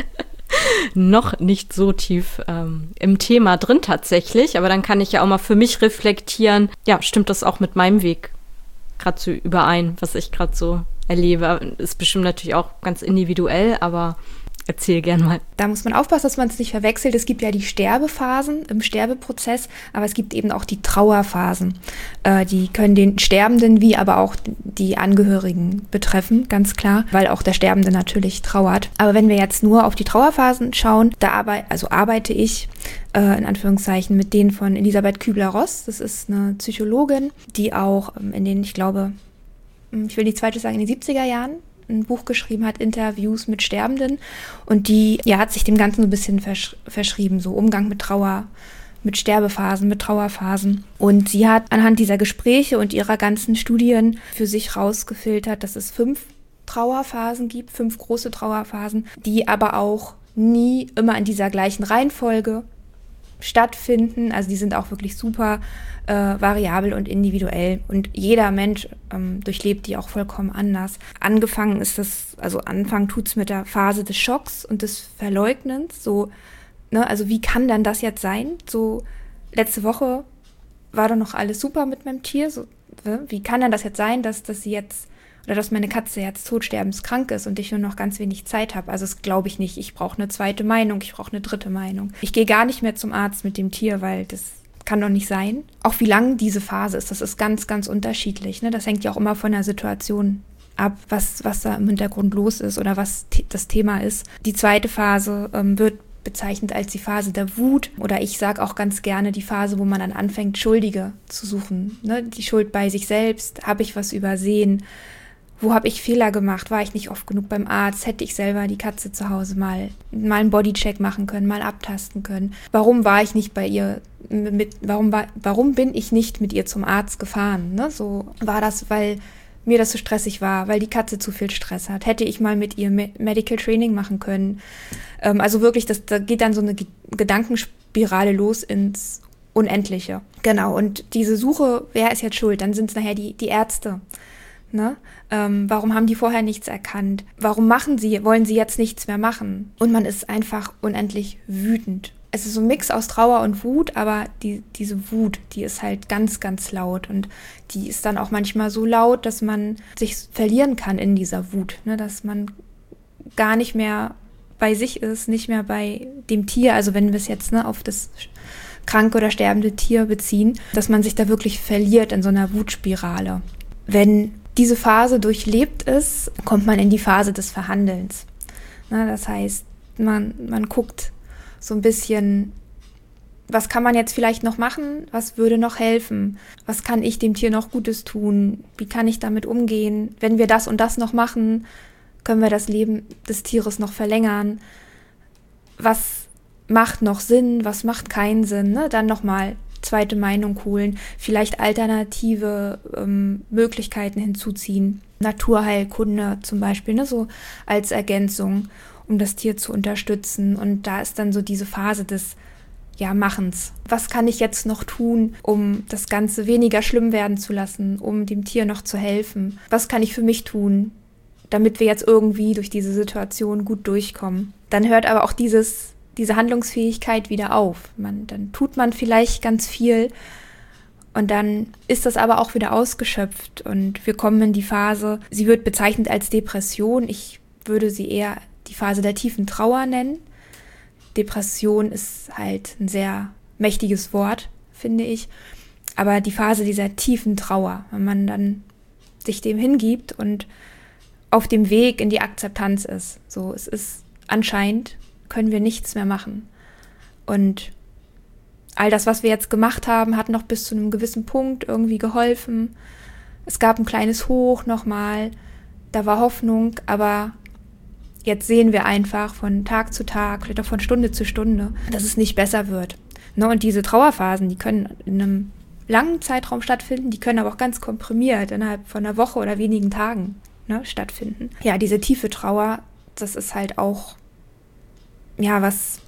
noch nicht so tief ähm, im Thema drin tatsächlich, aber dann kann ich ja auch mal für mich reflektieren, ja, stimmt das auch mit meinem Weg gerade so überein, was ich gerade so erlebe. Ist bestimmt natürlich auch ganz individuell, aber erzähl gern mal. Da muss man aufpassen, dass man es nicht verwechselt. Es gibt ja die Sterbephasen im Sterbeprozess, aber es gibt eben auch die Trauerphasen. Äh, die können den Sterbenden wie aber auch die Angehörigen betreffen, ganz klar, weil auch der Sterbende natürlich trauert. Aber wenn wir jetzt nur auf die Trauerphasen schauen, da arbeit, also arbeite ich äh, in Anführungszeichen mit denen von Elisabeth Kübler-Ross. Das ist eine Psychologin, die auch ähm, in den, ich glaube, ich will nichts Falsches sagen, in den siebziger Jahren ein Buch geschrieben hat, Interviews mit Sterbenden. Und die ja, hat sich dem Ganzen so ein bisschen versch- verschrieben, so Umgang mit Trauer, mit Sterbephasen, mit Trauerphasen. Und sie hat anhand dieser Gespräche und ihrer ganzen Studien für sich rausgefiltert, dass es fünf Trauerphasen gibt, fünf große Trauerphasen, die aber auch nie immer in dieser gleichen Reihenfolge stattfinden. Also die sind auch wirklich super äh, variabel und individuell. Und jeder Mensch ähm, durchlebt die auch vollkommen anders. Angefangen ist das, also Anfang tut's mit der Phase des Schocks und des Verleugnens. So, ne, also wie kann dann das jetzt sein? So, letzte Woche war doch noch alles super mit meinem Tier. So, ne? Wie kann dann das jetzt sein, dass, dass sie jetzt oder dass meine Katze jetzt todsterbenskrank ist und ich nur noch ganz wenig Zeit habe. Also das glaube ich nicht. Ich brauche eine zweite Meinung, ich brauche eine dritte Meinung. Ich gehe gar nicht mehr zum Arzt mit dem Tier, weil das kann doch nicht sein. Auch wie lang diese Phase ist, das ist ganz, ganz unterschiedlich. Ne? Das hängt ja auch immer von der Situation ab, was, was da im Hintergrund los ist oder was te- das Thema ist. Die zweite Phase ähm, wird bezeichnet als die Phase der Wut oder ich sage auch ganz gerne die Phase, wo man dann anfängt, Schuldige zu suchen. Ne? Die Schuld bei sich selbst, habe ich was übersehen? Wo habe ich Fehler gemacht? War ich nicht oft genug beim Arzt? Hätte ich selber die Katze zu Hause mal, mal einen Bodycheck machen können, mal abtasten können? Warum war ich nicht bei ihr? Mit, warum, war, warum bin ich nicht mit ihr zum Arzt gefahren? Ne? So war das, weil mir das so stressig war, weil die Katze zu viel Stress hat. Hätte ich mal mit ihr Medical Training machen können? Ähm, also wirklich, das, da geht dann so eine G- Gedankenspirale los ins Unendliche. Genau, und diese Suche, wer ist jetzt schuld? Dann sind es nachher die, die Ärzte. Ne? Ähm, warum haben die vorher nichts erkannt? Warum machen sie, wollen sie jetzt nichts mehr machen? Und man ist einfach unendlich wütend. Es ist so ein Mix aus Trauer und Wut, aber die, diese Wut, die ist halt ganz, ganz laut. Und die ist dann auch manchmal so laut, dass man sich verlieren kann in dieser Wut. Ne? Dass man gar nicht mehr bei sich ist, nicht mehr bei dem Tier. Also wenn wir es jetzt ne, auf das kranke oder sterbende Tier beziehen, dass man sich da wirklich verliert in so einer Wutspirale. Wenn diese Phase durchlebt ist, kommt man in die Phase des Verhandelns. Na, das heißt, man, man guckt so ein bisschen, was kann man jetzt vielleicht noch machen? Was würde noch helfen? Was kann ich dem Tier noch Gutes tun? Wie kann ich damit umgehen? Wenn wir das und das noch machen, können wir das Leben des Tieres noch verlängern? Was macht noch Sinn? Was macht keinen Sinn? Ne? Dann nochmal zweite Meinung holen, vielleicht alternative ähm, Möglichkeiten hinzuziehen. Naturheilkunde zum Beispiel, ne, so als Ergänzung, um das Tier zu unterstützen. Und da ist dann so diese Phase des ja, Machens. Was kann ich jetzt noch tun, um das Ganze weniger schlimm werden zu lassen, um dem Tier noch zu helfen? Was kann ich für mich tun, damit wir jetzt irgendwie durch diese Situation gut durchkommen? Dann hört aber auch dieses diese Handlungsfähigkeit wieder auf. Man, dann tut man vielleicht ganz viel und dann ist das aber auch wieder ausgeschöpft und wir kommen in die Phase, sie wird bezeichnet als Depression. Ich würde sie eher die Phase der tiefen Trauer nennen. Depression ist halt ein sehr mächtiges Wort, finde ich. Aber die Phase dieser tiefen Trauer, wenn man dann sich dem hingibt und auf dem Weg in die Akzeptanz ist. So, es ist anscheinend können wir nichts mehr machen. Und all das, was wir jetzt gemacht haben, hat noch bis zu einem gewissen Punkt irgendwie geholfen. Es gab ein kleines Hoch nochmal, da war Hoffnung, aber jetzt sehen wir einfach von Tag zu Tag, vielleicht auch von Stunde zu Stunde, dass es nicht besser wird. Ne? Und diese Trauerphasen, die können in einem langen Zeitraum stattfinden, die können aber auch ganz komprimiert innerhalb von einer Woche oder wenigen Tagen, ne, stattfinden. Ja, diese tiefe Trauer, das ist halt auch, ja, was,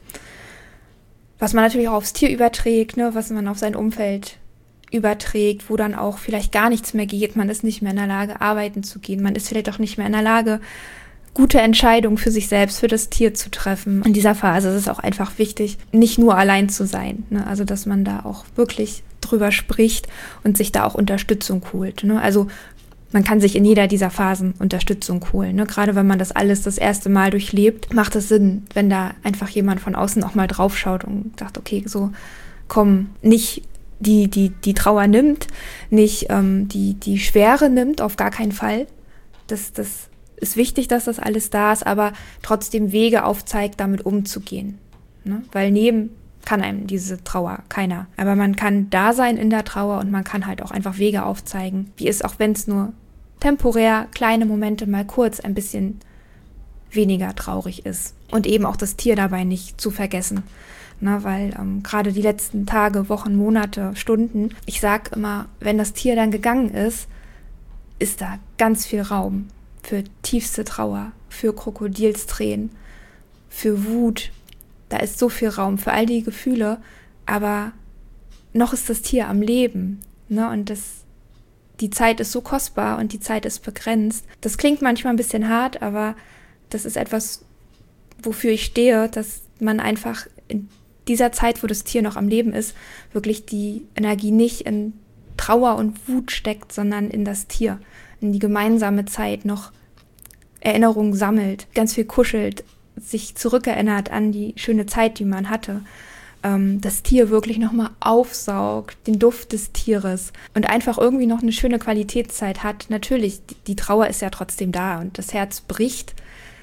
was man natürlich auch aufs Tier überträgt, ne, was man auf sein Umfeld überträgt, wo dann auch vielleicht gar nichts mehr geht, man ist nicht mehr in der Lage, arbeiten zu gehen, man ist vielleicht auch nicht mehr in der Lage, gute Entscheidungen für sich selbst, für das Tier zu treffen. In dieser Phase ist es auch einfach wichtig, nicht nur allein zu sein, ne? Also dass man da auch wirklich drüber spricht und sich da auch Unterstützung holt, ne? Also man kann sich in jeder dieser Phasen Unterstützung holen, ne? Gerade wenn man das alles das erste Mal durchlebt, macht es Sinn, wenn da einfach jemand von außen auch mal drauf schaut und sagt, okay, so komm, nicht die die die Trauer nimmt, nicht ähm, die die Schwere nimmt, auf gar keinen Fall. Das das ist wichtig, dass das alles da ist, aber trotzdem Wege aufzeigt, damit umzugehen. Ne? Weil nehmen kann einem diese Trauer keiner. Aber man kann da sein in der Trauer und man kann halt auch einfach Wege aufzeigen, wie es, auch wenn es nur temporär kleine Momente mal kurz ein bisschen weniger traurig ist. Und eben auch das Tier dabei nicht zu vergessen. Ne? Weil ähm, gerade die letzten Tage, Wochen, Monate, Stunden, ich sag immer, wenn das Tier dann gegangen ist, ist da ganz viel Raum für tiefste Trauer, für Krokodilstränen, für Wut. Da ist so viel Raum für all die Gefühle, aber noch ist das Tier am Leben, ne? Und das, die Zeit ist so kostbar und die Zeit ist begrenzt. Das klingt manchmal ein bisschen hart, aber das ist etwas, wofür ich stehe, dass man einfach in dieser Zeit, wo das Tier noch am Leben ist, wirklich die Energie nicht in Trauer und Wut steckt, sondern in das Tier, in die gemeinsame Zeit noch Erinnerungen sammelt, ganz viel kuschelt, sich zurückerinnert an die schöne Zeit, die man hatte. Ähm, das Tier wirklich nochmal aufsaugt, den Duft des Tieres und einfach irgendwie noch eine schöne Qualitätszeit hat. Natürlich, die, die Trauer ist ja trotzdem da und das Herz bricht,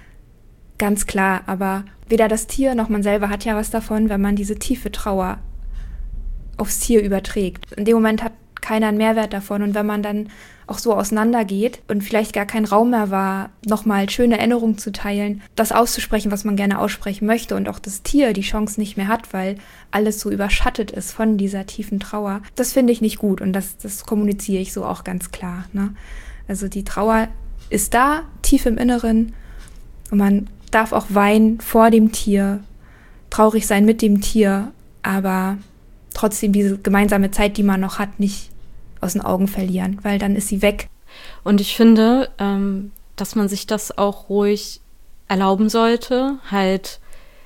ganz klar, aber weder das Tier noch man selber hat ja was davon, wenn man diese tiefe Trauer aufs Tier überträgt. In dem Moment hat keiner einen Mehrwert davon und wenn man dann auch so auseinandergeht und vielleicht gar kein Raum mehr war, nochmal schöne Erinnerungen zu teilen, das auszusprechen, was man gerne aussprechen möchte und auch das Tier die Chance nicht mehr hat, weil alles so überschattet ist von dieser tiefen Trauer, das finde ich nicht gut und das, das kommuniziere ich so auch ganz klar, ne? Also die Trauer ist da, tief im Inneren und man darf auch weinen vor dem Tier, traurig sein mit dem Tier, aber trotzdem diese gemeinsame Zeit, die man noch hat, nicht aus den Augen verlieren, weil dann ist sie weg. Und ich finde, ähm, dass man sich das auch ruhig erlauben sollte, halt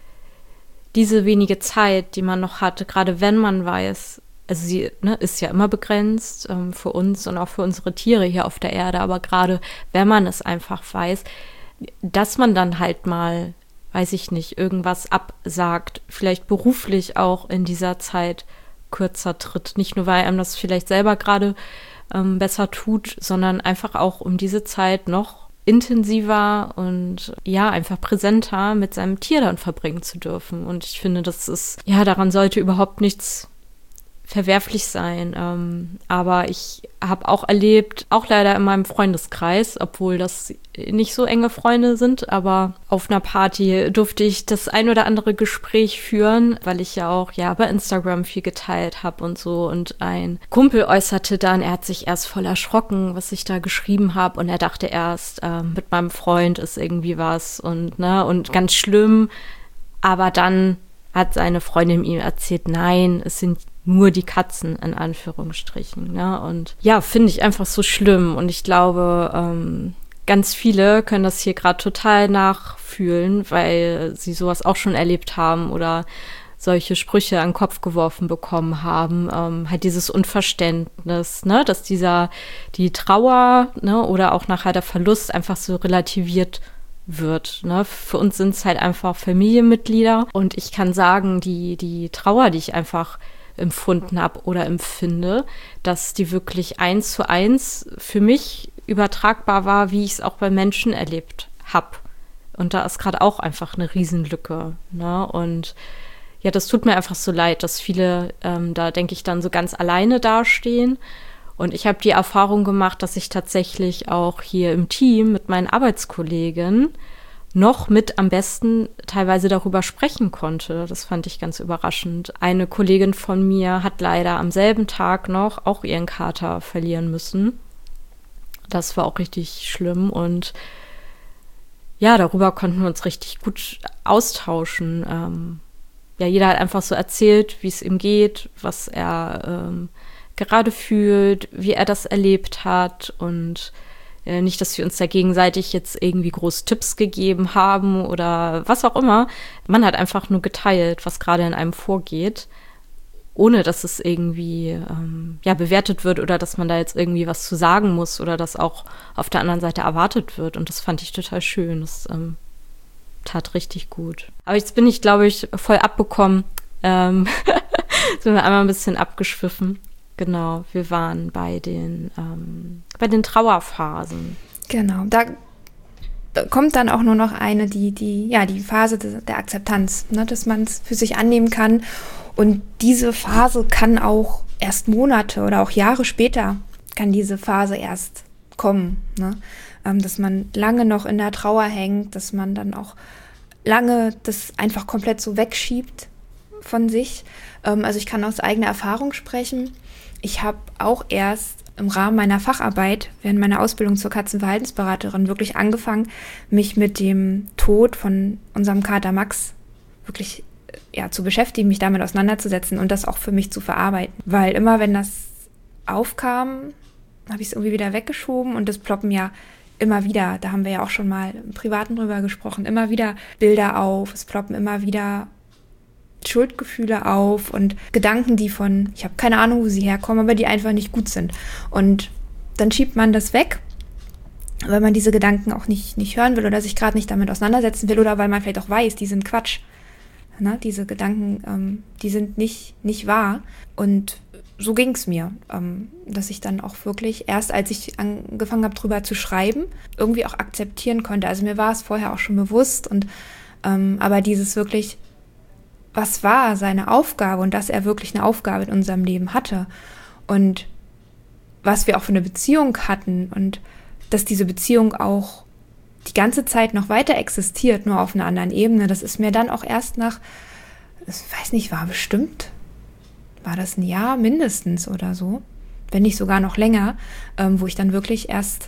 diese wenige Zeit, die man noch hatte, gerade wenn man weiß, also sie ne, ist ja immer begrenzt ähm, für uns und auch für unsere Tiere hier auf der Erde, aber gerade wenn man es einfach weiß, dass man dann halt mal, weiß ich nicht, irgendwas absagt, vielleicht beruflich auch in dieser Zeit kürzer tritt. Nicht nur, weil einem das vielleicht selber gerade ähm, besser tut, sondern einfach auch, um diese Zeit noch intensiver und ja, einfach präsenter mit seinem Tier dann verbringen zu dürfen. Und ich finde, das ist, ja, daran sollte überhaupt nichts verwerflich sein. Ähm, aber ich habe auch erlebt, auch leider in meinem Freundeskreis, obwohl das nicht so enge Freunde sind, aber auf einer Party durfte ich das ein oder andere Gespräch führen, weil ich ja auch ja bei Instagram viel geteilt habe und so. Und ein Kumpel äußerte dann, er hat sich erst voll erschrocken, was ich da geschrieben habe, und er dachte erst, äh, mit meinem Freund ist irgendwie was und ne und ganz schlimm. Aber dann hat seine Freundin ihm erzählt, nein, es sind nur die Katzen, in Anführungsstrichen. Ne? Und ja, finde ich einfach so schlimm. Und ich glaube, ähm, ganz viele können das hier gerade total nachfühlen, weil sie sowas auch schon erlebt haben oder solche Sprüche an den Kopf geworfen bekommen haben. Ähm, halt dieses Unverständnis, ne? Dass dieser, die Trauer, ne? Oder auch nachher der Verlust einfach so relativiert wird. Ne? Für uns sind es halt einfach Familienmitglieder. Und ich kann sagen, die, die Trauer, die ich einfach empfunden habe oder empfinde, dass die wirklich eins zu eins für mich übertragbar war, wie ich es auch bei Menschen erlebt habe. Und da ist gerade auch einfach eine Riesenlücke. Ne? Und ja, das tut mir einfach so leid, dass viele ähm, da, denke ich, dann so ganz alleine dastehen. Und ich habe die Erfahrung gemacht, dass ich tatsächlich auch hier im Team mit meinen Arbeitskollegen noch mit am besten teilweise darüber sprechen konnte. Das fand ich ganz überraschend. Eine Kollegin von mir hat leider am selben Tag noch auch ihren Kater verlieren müssen. Das war auch richtig schlimm und ja, darüber konnten wir uns richtig gut austauschen. Ähm, ja, jeder hat einfach so erzählt, wie es ihm geht, was er ähm, gerade fühlt, wie er das erlebt hat und äh, nicht, dass wir uns da gegenseitig jetzt irgendwie groß Tipps gegeben haben oder was auch immer. Man hat einfach nur geteilt, was gerade in einem vorgeht, ohne dass es irgendwie ähm, ja, bewertet wird oder dass man da jetzt irgendwie was zu sagen muss oder dass auch auf der anderen Seite erwartet wird. Und das fand ich total schön. Das ähm, tat richtig gut. Aber jetzt bin ich, glaube ich, voll abbekommen. Ähm, sind wir einmal ein bisschen abgeschwiffen. Genau, wir waren bei den, ähm, bei den Trauerphasen. Genau, da, da kommt dann auch nur noch eine, die, die, ja, die Phase de, der Akzeptanz, ne, dass man es für sich annehmen kann. Und diese Phase kann auch erst Monate oder auch Jahre später kann diese Phase erst kommen, ne? Ähm, dass man lange noch in der Trauer hängt, dass man dann auch lange das einfach komplett so wegschiebt von sich. Ähm, also ich kann aus eigener Erfahrung sprechen. Ich habe auch erst im Rahmen meiner Facharbeit während meiner Ausbildung zur Katzenverhaltensberaterin wirklich angefangen, mich mit dem Tod von unserem Kater Max wirklich ja, zu beschäftigen, mich damit auseinanderzusetzen und das auch für mich zu verarbeiten. Weil immer, wenn das aufkam, habe ich es irgendwie wieder weggeschoben und das ploppen ja immer wieder, da haben wir ja auch schon mal im Privaten drüber gesprochen, immer wieder Bilder auf, es ploppen immer wieder Schuldgefühle auf und Gedanken, die von, ich habe keine Ahnung, wo sie herkommen, aber die einfach nicht gut sind. Und dann schiebt man das weg, weil man diese Gedanken auch nicht, nicht hören will oder sich gerade nicht damit auseinandersetzen will oder weil man vielleicht auch weiß, die sind Quatsch. Ne? Diese Gedanken, ähm, die sind nicht, nicht wahr. Und so ging es mir, ähm, dass ich dann auch wirklich, erst als ich angefangen habe, drüber zu schreiben, irgendwie auch akzeptieren konnte. Also mir war es vorher auch schon bewusst, und ähm, aber dieses wirklich, was war seine Aufgabe und dass er wirklich eine Aufgabe in unserem Leben hatte und was wir auch für eine Beziehung hatten und dass diese Beziehung auch die ganze Zeit noch weiter existiert, nur auf einer anderen Ebene. Das ist mir dann auch erst nach, ich weiß nicht, war bestimmt, war das ein Jahr mindestens oder so, wenn nicht sogar noch länger, ähm, wo ich dann wirklich erst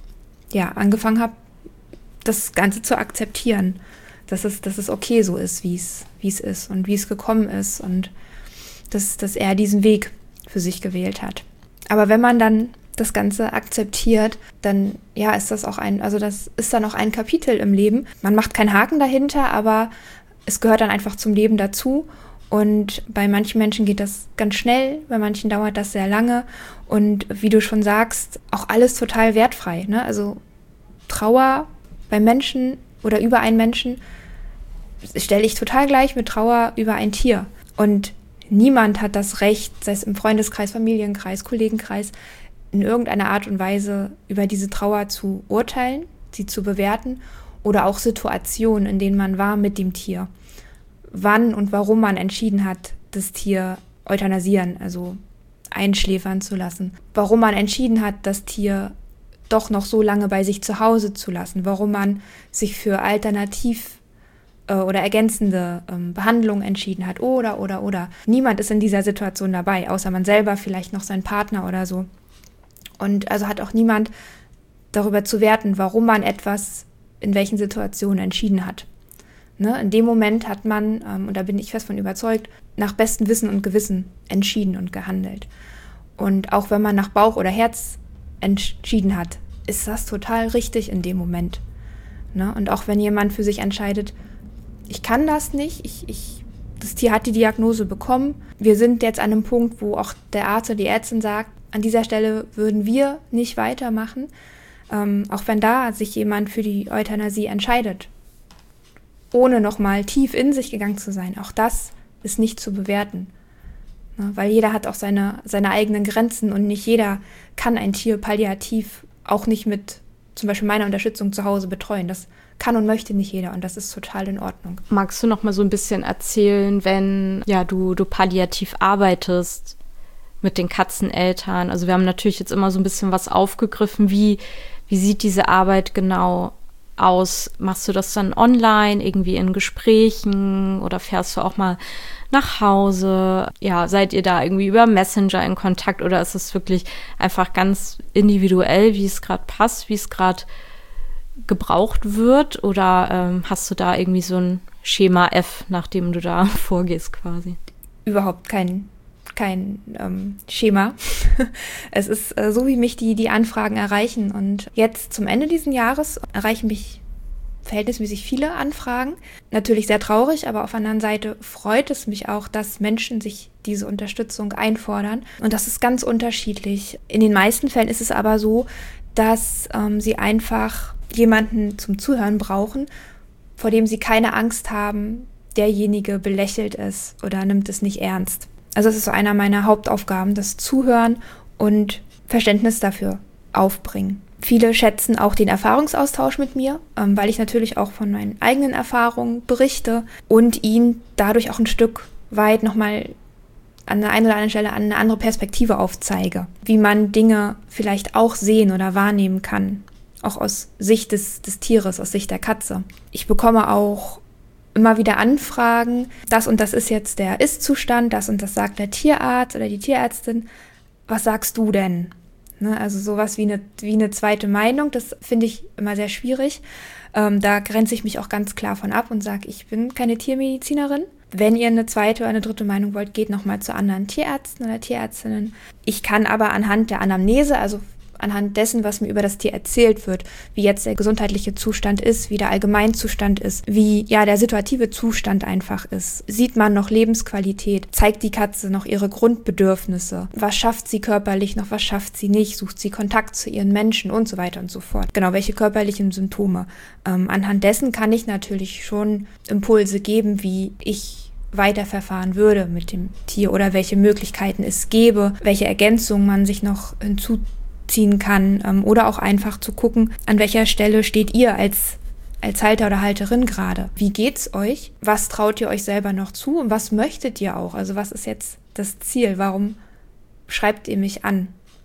ja angefangen habe, das Ganze zu akzeptieren, dass es, dass es okay so ist, wie es, wie es ist und wie es gekommen ist und dass, dass er diesen Weg für sich gewählt hat. Aber wenn man dann das Ganze akzeptiert, dann ja, ist das auch ein, also das ist dann auch ein Kapitel im Leben. Man macht keinen Haken dahinter, aber es gehört dann einfach zum Leben dazu. Und bei manchen Menschen geht das ganz schnell, bei manchen dauert das sehr lange. Und wie du schon sagst, auch alles total wertfrei, ne? Also Trauer bei Menschen oder über einen Menschen stelle ich total gleich mit Trauer über ein Tier. Und niemand hat das Recht, sei es im Freundeskreis, Familienkreis, Kollegenkreis, in irgendeiner Art und Weise über diese Trauer zu urteilen, sie zu bewerten oder auch Situationen, in denen man war mit dem Tier. Wann und warum man entschieden hat, das Tier euthanasieren, also einschläfern zu lassen. Warum man entschieden hat, das Tier doch noch so lange bei sich zu Hause zu lassen. Warum man sich für alternativ äh, oder ergänzende ähm, Behandlungen entschieden hat. Oder, oder, oder. Niemand ist in dieser Situation dabei, außer man selber, vielleicht noch sein Partner oder so. Und also hat auch niemand darüber zu werten, warum man etwas in welchen Situationen entschieden hat. Ne? In dem Moment hat man, ähm, und da bin ich fest von überzeugt, nach bestem Wissen und Gewissen entschieden und gehandelt. Und auch wenn man nach Bauch oder Herz entschieden hat, ist das total richtig in dem Moment. Ne? Und auch wenn jemand für sich entscheidet, ich kann das nicht, ich, ich, das Tier hat die Diagnose bekommen, wir sind jetzt an einem Punkt, wo auch der Arzt oder die Ärztin sagt, an dieser Stelle würden wir nicht weitermachen, ähm, auch wenn da sich jemand für die Euthanasie entscheidet, ohne nochmal tief in sich gegangen zu sein. Auch das ist nicht zu bewerten, ne? Weil jeder hat auch seine, seine eigenen Grenzen und nicht jeder kann ein Tier palliativ auch nicht mit zum Beispiel meiner Unterstützung zu Hause betreuen. Das kann und möchte nicht jeder und das ist total in Ordnung. Magst du noch mal so ein bisschen erzählen, wenn ja du, du palliativ arbeitest mit den Katzeneltern? Also wir haben natürlich jetzt immer so ein bisschen was aufgegriffen. Wie, wie sieht diese Arbeit genau aus? Machst du das dann online, irgendwie in Gesprächen oder fährst du auch mal nach Hause? Ja, seid ihr da irgendwie über Messenger in Kontakt oder ist es wirklich einfach ganz individuell, wie es gerade passt, wie es gerade gebraucht wird? Oder ähm, hast du da irgendwie so ein Schema F, nach dem du da vorgehst quasi? Überhaupt kein, kein ähm, Schema. Es ist äh, so, wie mich die, die Anfragen erreichen. Und jetzt zum Ende dieses Jahres erreichen mich verhältnismäßig viele Anfragen. Natürlich sehr traurig, aber auf der anderen Seite freut es mich auch, dass Menschen sich diese Unterstützung einfordern. Und das ist ganz unterschiedlich. In den meisten Fällen ist es aber so, dass ähm, sie einfach jemanden zum Zuhören brauchen, vor dem sie keine Angst haben, derjenige belächelt es oder nimmt es nicht ernst. Also es ist so einer meiner Hauptaufgaben, das Zuhören und Verständnis dafür aufbringen. Viele schätzen auch den Erfahrungsaustausch mit mir, ähm, weil ich natürlich auch von meinen eigenen Erfahrungen berichte und ihnen dadurch auch ein Stück weit nochmal an der einen oder anderen Stelle eine andere Perspektive aufzeige, wie man Dinge vielleicht auch sehen oder wahrnehmen kann, auch aus Sicht des, des Tieres, aus Sicht der Katze. Ich bekomme auch immer wieder Anfragen, das und das ist jetzt der Ist-Zustand, das und das sagt der Tierarzt oder die Tierärztin. Was sagst du denn? Ne, also sowas wie eine, wie eine zweite Meinung, das finde ich immer sehr schwierig. Ähm, da grenze ich mich auch ganz klar von ab und sage, ich bin keine Tiermedizinerin. Wenn ihr eine zweite oder eine dritte Meinung wollt, geht nochmal zu anderen Tierärzten oder Tierärztinnen. Ich kann aber anhand der Anamnese, also anhand dessen, was mir über das Tier erzählt wird, wie jetzt der gesundheitliche Zustand ist, wie der Allgemeinzustand ist, wie ja der situative Zustand einfach ist. Sieht man noch Lebensqualität? Zeigt die Katze noch ihre Grundbedürfnisse? Was schafft sie körperlich noch, was schafft sie nicht? Sucht sie Kontakt zu ihren Menschen und so weiter und so fort? Genau, welche körperlichen Symptome? Ähm, anhand dessen kann ich natürlich schon Impulse geben, wie ich weiterverfahren würde mit dem Tier oder welche Möglichkeiten es gäbe, welche Ergänzungen man sich noch hinzuziehen kann ähm, oder auch einfach zu gucken, an welcher Stelle steht ihr als, als Halter oder Halterin gerade. Wie geht's euch? Was traut ihr euch selber noch zu und was möchtet ihr auch? Also was ist jetzt das Ziel? Warum schreibt ihr mich an?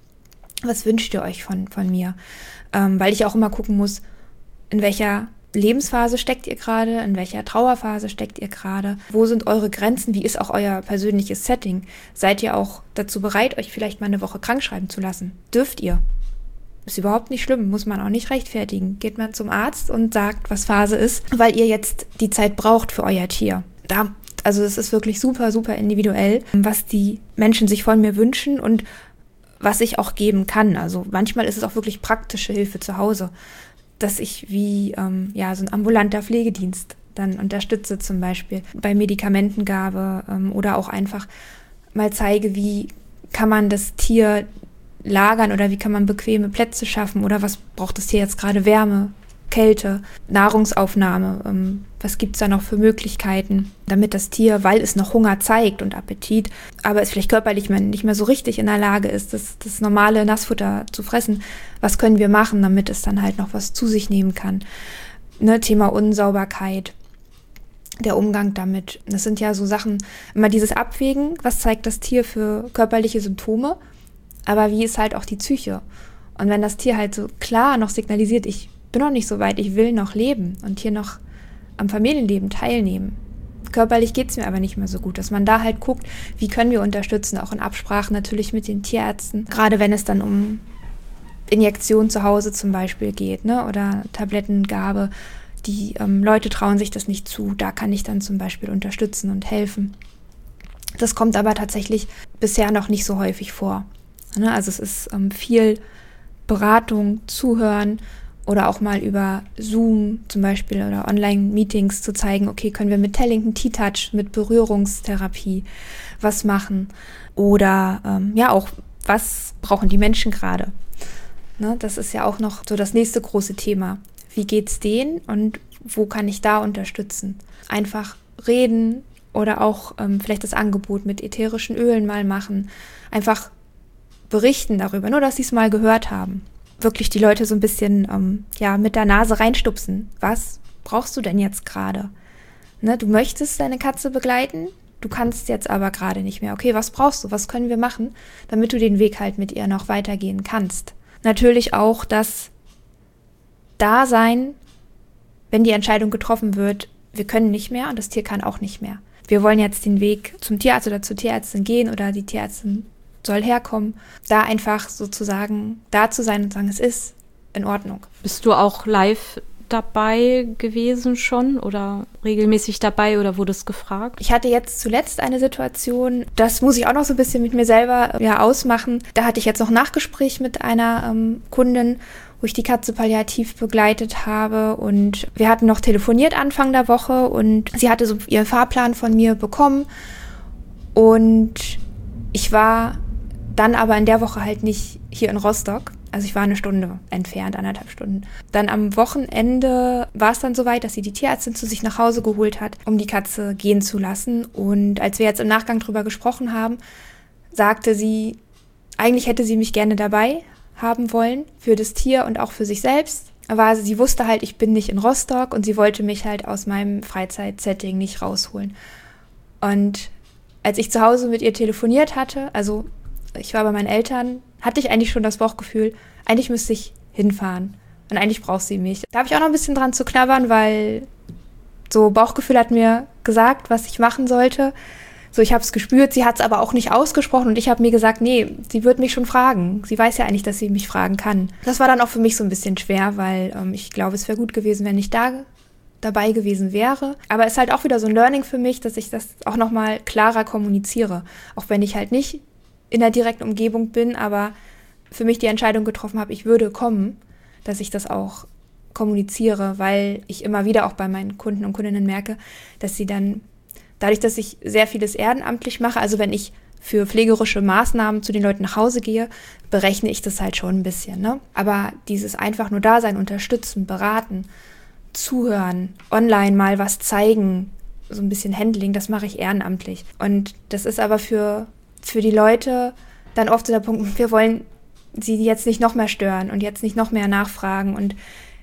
Was wünscht ihr euch von, von mir? Ähm, weil ich auch immer gucken muss, in welcher Lebensphase steckt ihr gerade, in welcher Trauerphase steckt ihr gerade, wo sind eure Grenzen, wie ist auch euer persönliches Setting? Seid ihr auch dazu bereit, euch vielleicht mal eine Woche krank schreiben zu lassen? Dürft ihr? Ist überhaupt nicht schlimm, muss man auch nicht rechtfertigen. Geht man zum Arzt und sagt, was Phase ist, weil ihr jetzt die Zeit braucht für euer Tier. Da, also es ist wirklich super, super individuell, was die Menschen sich von mir wünschen und was ich auch geben kann. Also manchmal ist es auch wirklich praktische Hilfe zu Hause, dass ich wie ähm, ja so ein ambulanter Pflegedienst dann unterstütze, zum Beispiel bei Medikamentengabe ähm, oder auch einfach mal zeige, wie kann man das Tier lagern oder wie kann man bequeme Plätze schaffen oder was braucht das Tier jetzt gerade, Wärme, Kälte, Nahrungsaufnahme, ähm, was gibt's da noch für Möglichkeiten, damit das Tier, weil es noch Hunger zeigt und Appetit, aber es vielleicht körperlich nicht mehr so richtig in der Lage ist, das, das normale Nassfutter zu fressen, was können wir machen, damit es dann halt noch was zu sich nehmen kann. Ne, Thema Unsauberkeit, der Umgang damit, das sind ja so Sachen, immer dieses Abwägen, was zeigt das Tier für körperliche Symptome, aber wie ist halt auch die Psyche? Und wenn das Tier halt so klar noch signalisiert, ich bin noch nicht so weit, ich will noch leben und hier noch am Familienleben teilnehmen. Körperlich geht es mir aber nicht mehr so gut, dass man da halt guckt, wie können wir unterstützen, auch in Absprache natürlich mit den Tierärzten, gerade wenn es dann um Injektion zu Hause zum Beispiel geht, ne, oder Tablettengabe, die ähm, Leute trauen sich das nicht zu, da kann ich dann zum Beispiel unterstützen und helfen. Das kommt aber tatsächlich bisher noch nicht so häufig vor. Ne? Also es ist ähm, viel Beratung, Zuhören, oder auch mal über Zoom zum Beispiel oder Online-Meetings zu zeigen, okay, können wir mit Tellington T-Touch, mit Berührungstherapie was machen? Oder ähm, ja auch, was brauchen die Menschen gerade? Ne, das ist ja auch noch so das nächste große Thema. Wie geht's denen und wo kann ich da unterstützen? Einfach reden oder auch ähm, vielleicht das Angebot mit ätherischen Ölen mal machen. Einfach berichten darüber, nur dass sie es mal gehört haben. Wirklich die Leute so ein bisschen ähm, ja mit der Nase reinstupsen. Was brauchst du denn jetzt gerade? Ne, du möchtest deine Katze begleiten, du kannst jetzt aber gerade nicht mehr. Okay, was brauchst du? Was können wir machen, damit du den Weg halt mit ihr noch weitergehen kannst? Natürlich auch das Dasein wenn die Entscheidung getroffen wird, wir können nicht mehr und das Tier kann auch nicht mehr. Wir wollen jetzt den Weg zum Tierarzt oder zur Tierärztin gehen oder die Tierärztin soll herkommen, da einfach sozusagen da zu sein und sagen, es ist in Ordnung. Bist du auch live dabei gewesen schon oder regelmäßig dabei oder wurdest gefragt? Ich hatte jetzt zuletzt eine Situation, das muss ich auch noch so ein bisschen mit mir selber ja, ausmachen. Da hatte ich jetzt noch ein Nachgespräch mit einer ähm, Kundin, wo ich die Katze palliativ begleitet habe und wir hatten noch telefoniert Anfang der Woche und sie hatte so ihren Fahrplan von mir bekommen und ich war dann aber in der Woche halt nicht hier in Rostock. Also ich war eine Stunde entfernt, anderthalb Stunden. Dann am Wochenende war es dann soweit, dass sie die Tierärztin zu sich nach Hause geholt hat, um die Katze gehen zu lassen. Und als wir jetzt im Nachgang drüber gesprochen haben, sagte sie, eigentlich hätte sie mich gerne dabei haben wollen für das Tier und auch für sich selbst. Aber sie wusste halt, ich bin nicht in Rostock und sie wollte mich halt aus meinem Freizeitsetting nicht rausholen. Und als ich zu Hause mit ihr telefoniert hatte, also ich war bei meinen Eltern, hatte ich eigentlich schon das Bauchgefühl, eigentlich müsste ich hinfahren und eigentlich braucht sie mich. Da habe ich auch noch ein bisschen dran zu knabbern, weil so Bauchgefühl hat mir gesagt, was ich machen sollte. So, ich habe es gespürt, sie hat es aber auch nicht ausgesprochen und ich habe mir gesagt, nee, sie wird mich schon fragen. Sie weiß ja eigentlich, dass sie mich fragen kann. Das war dann auch für mich so ein bisschen schwer, weil ähm, ich glaube, es wäre gut gewesen, wenn ich da dabei gewesen wäre. Aber es ist halt auch wieder so ein Learning für mich, dass ich das auch nochmal klarer kommuniziere. Auch wenn ich halt nicht in der direkten Umgebung bin, aber für mich die Entscheidung getroffen habe, ich würde kommen, dass ich das auch kommuniziere, weil ich immer wieder auch bei meinen Kunden und Kundinnen merke, dass sie dann, dadurch, dass ich sehr vieles ehrenamtlich mache, also wenn ich für pflegerische Maßnahmen zu den Leuten nach Hause gehe, berechne ich das halt schon ein bisschen, ne? Aber dieses einfach nur da sein, unterstützen, beraten, zuhören, online mal was zeigen, so ein bisschen Handling, das mache ich ehrenamtlich. Und das ist aber für für die Leute dann oft so der Punkt, wir wollen sie jetzt nicht noch mehr stören und jetzt nicht noch mehr nachfragen und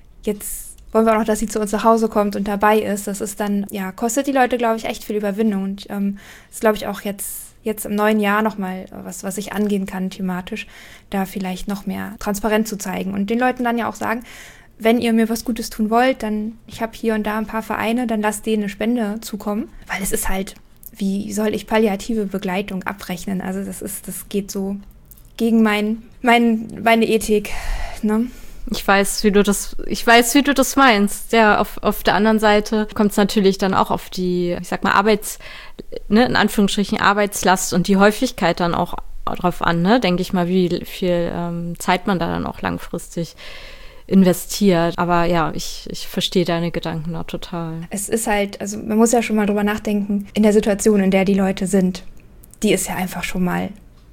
jetzt wollen wir auch noch, dass sie zu uns nach Hause kommt und dabei ist. Das ist dann, ja, kostet die Leute, glaube ich, echt viel Überwindung und ähm, ist, glaube ich, auch jetzt, jetzt im neuen Jahr nochmal was, was ich angehen kann thematisch, da vielleicht noch mehr transparent zu zeigen und den Leuten dann ja auch sagen, wenn ihr mir was Gutes tun wollt, dann, ich habe hier und da ein paar Vereine, dann lasst denen eine Spende zukommen, weil es ist halt, wie soll ich palliative Begleitung abrechnen? Also das ist, das geht so gegen mein, mein, meine Ethik, ne? Ich weiß, wie du das, ich weiß, wie du das meinst. Ja, auf, auf der anderen Seite kommt es natürlich dann auch auf die, ich sag mal, Arbeits, ne, in Anführungsstrichen Arbeitslast und die Häufigkeit dann auch drauf an, ne? Denke ich mal, wie viel ähm, Zeit man da dann auch langfristig investiert. Aber ja, ich, ich verstehe deine Gedanken da total. Es ist halt, also man muss ja schon mal drüber nachdenken, in der Situation, in der die Leute sind, die ist ja einfach schon mal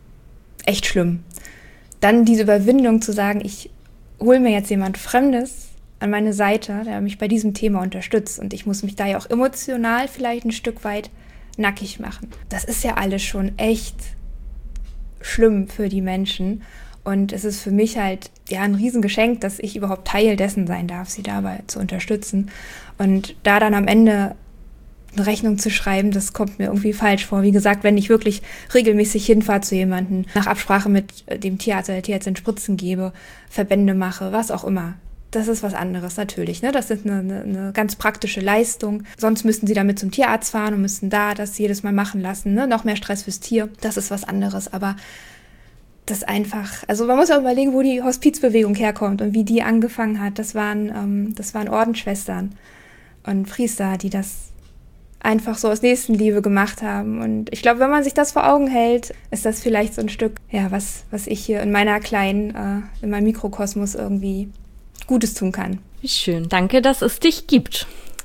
echt schlimm. Dann diese Überwindung zu sagen, ich hole mir jetzt jemand Fremdes an meine Seite, der mich bei diesem Thema unterstützt und ich muss mich da ja auch emotional vielleicht ein Stück weit nackig machen. Das ist ja alles schon echt schlimm für die Menschen. Und es ist für mich halt ja ein Riesengeschenk, dass ich überhaupt Teil dessen sein darf, sie dabei zu unterstützen. Und da dann am Ende eine Rechnung zu schreiben, das kommt mir irgendwie falsch vor. Wie gesagt, wenn ich wirklich regelmäßig hinfahre zu jemandem, nach Absprache mit dem Tierarzt oder der Tierärztin Spritzen gebe, Verbände mache, was auch immer. Das ist was anderes natürlich, ne? Das ist eine, eine, eine ganz praktische Leistung. Sonst müssten sie damit zum Tierarzt fahren und müssten da das jedes Mal machen lassen, ne? Noch mehr Stress fürs Tier. Das ist was anderes, aber das einfach, also man muss ja überlegen, wo die Hospizbewegung herkommt und wie die angefangen hat. Das waren, ähm, das waren Ordensschwestern und Priester, die das einfach so aus Nächstenliebe gemacht haben. Und ich glaube, wenn man sich das vor Augen hält, ist das vielleicht so ein Stück, ja, was, was ich hier in meiner kleinen, äh, in meinem Mikrokosmos irgendwie Gutes tun kann. Wie schön. Danke, dass es dich gibt.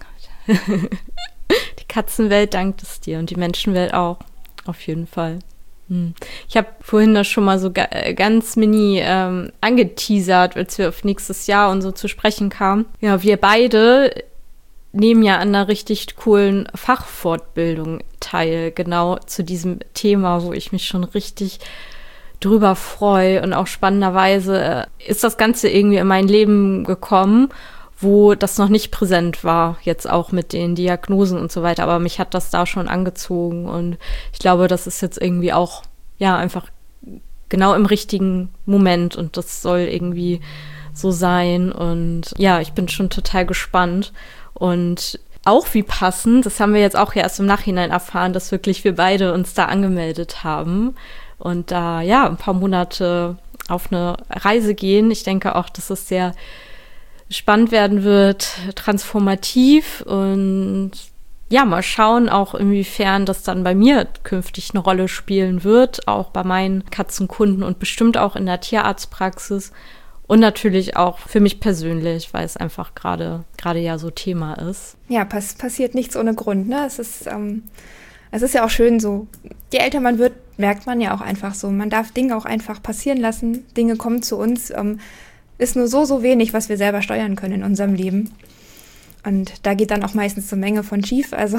Die Katzenwelt dankt es dir und die Menschenwelt auch. Auf jeden Fall. Ich habe vorhin das schon mal so ga- ganz mini ähm, angeteasert, als wir auf nächstes Jahr und so zu sprechen kamen. Ja, wir beide nehmen ja an einer richtig coolen Fachfortbildung teil, genau zu diesem Thema, wo ich mich schon richtig drüber freue. Und auch spannenderweise ist das Ganze irgendwie in mein Leben gekommen, wo das noch nicht präsent war, jetzt auch mit den Diagnosen und so weiter. Aber mich hat das da schon angezogen und ich glaube, das ist jetzt irgendwie auch, ja, einfach genau im richtigen Moment und das soll irgendwie so sein. Und ja, ich bin schon total gespannt Und auch wie passend, das haben wir jetzt auch erst im Nachhinein erfahren, dass wirklich wir beide uns da angemeldet haben und da ja ein paar Monate auf eine Reise gehen. Ich denke auch, dass es sehr spannend werden wird, transformativ und ja, mal schauen auch, inwiefern das dann bei mir künftig eine Rolle spielen wird, auch bei meinen Katzenkunden und bestimmt auch in der Tierarztpraxis und natürlich auch für mich persönlich, weil es einfach gerade gerade ja so Thema ist. Ja, pass- passiert nichts ohne Grund, ne? Es ist, ähm, es ist ja auch schön so, je älter man wird, merkt man ja auch einfach so, man darf Dinge auch einfach passieren lassen, Dinge kommen zu uns, ähm, ist nur so, so wenig, was wir selber steuern können in unserem Leben. Und da geht dann auch meistens eine Menge von schief. Also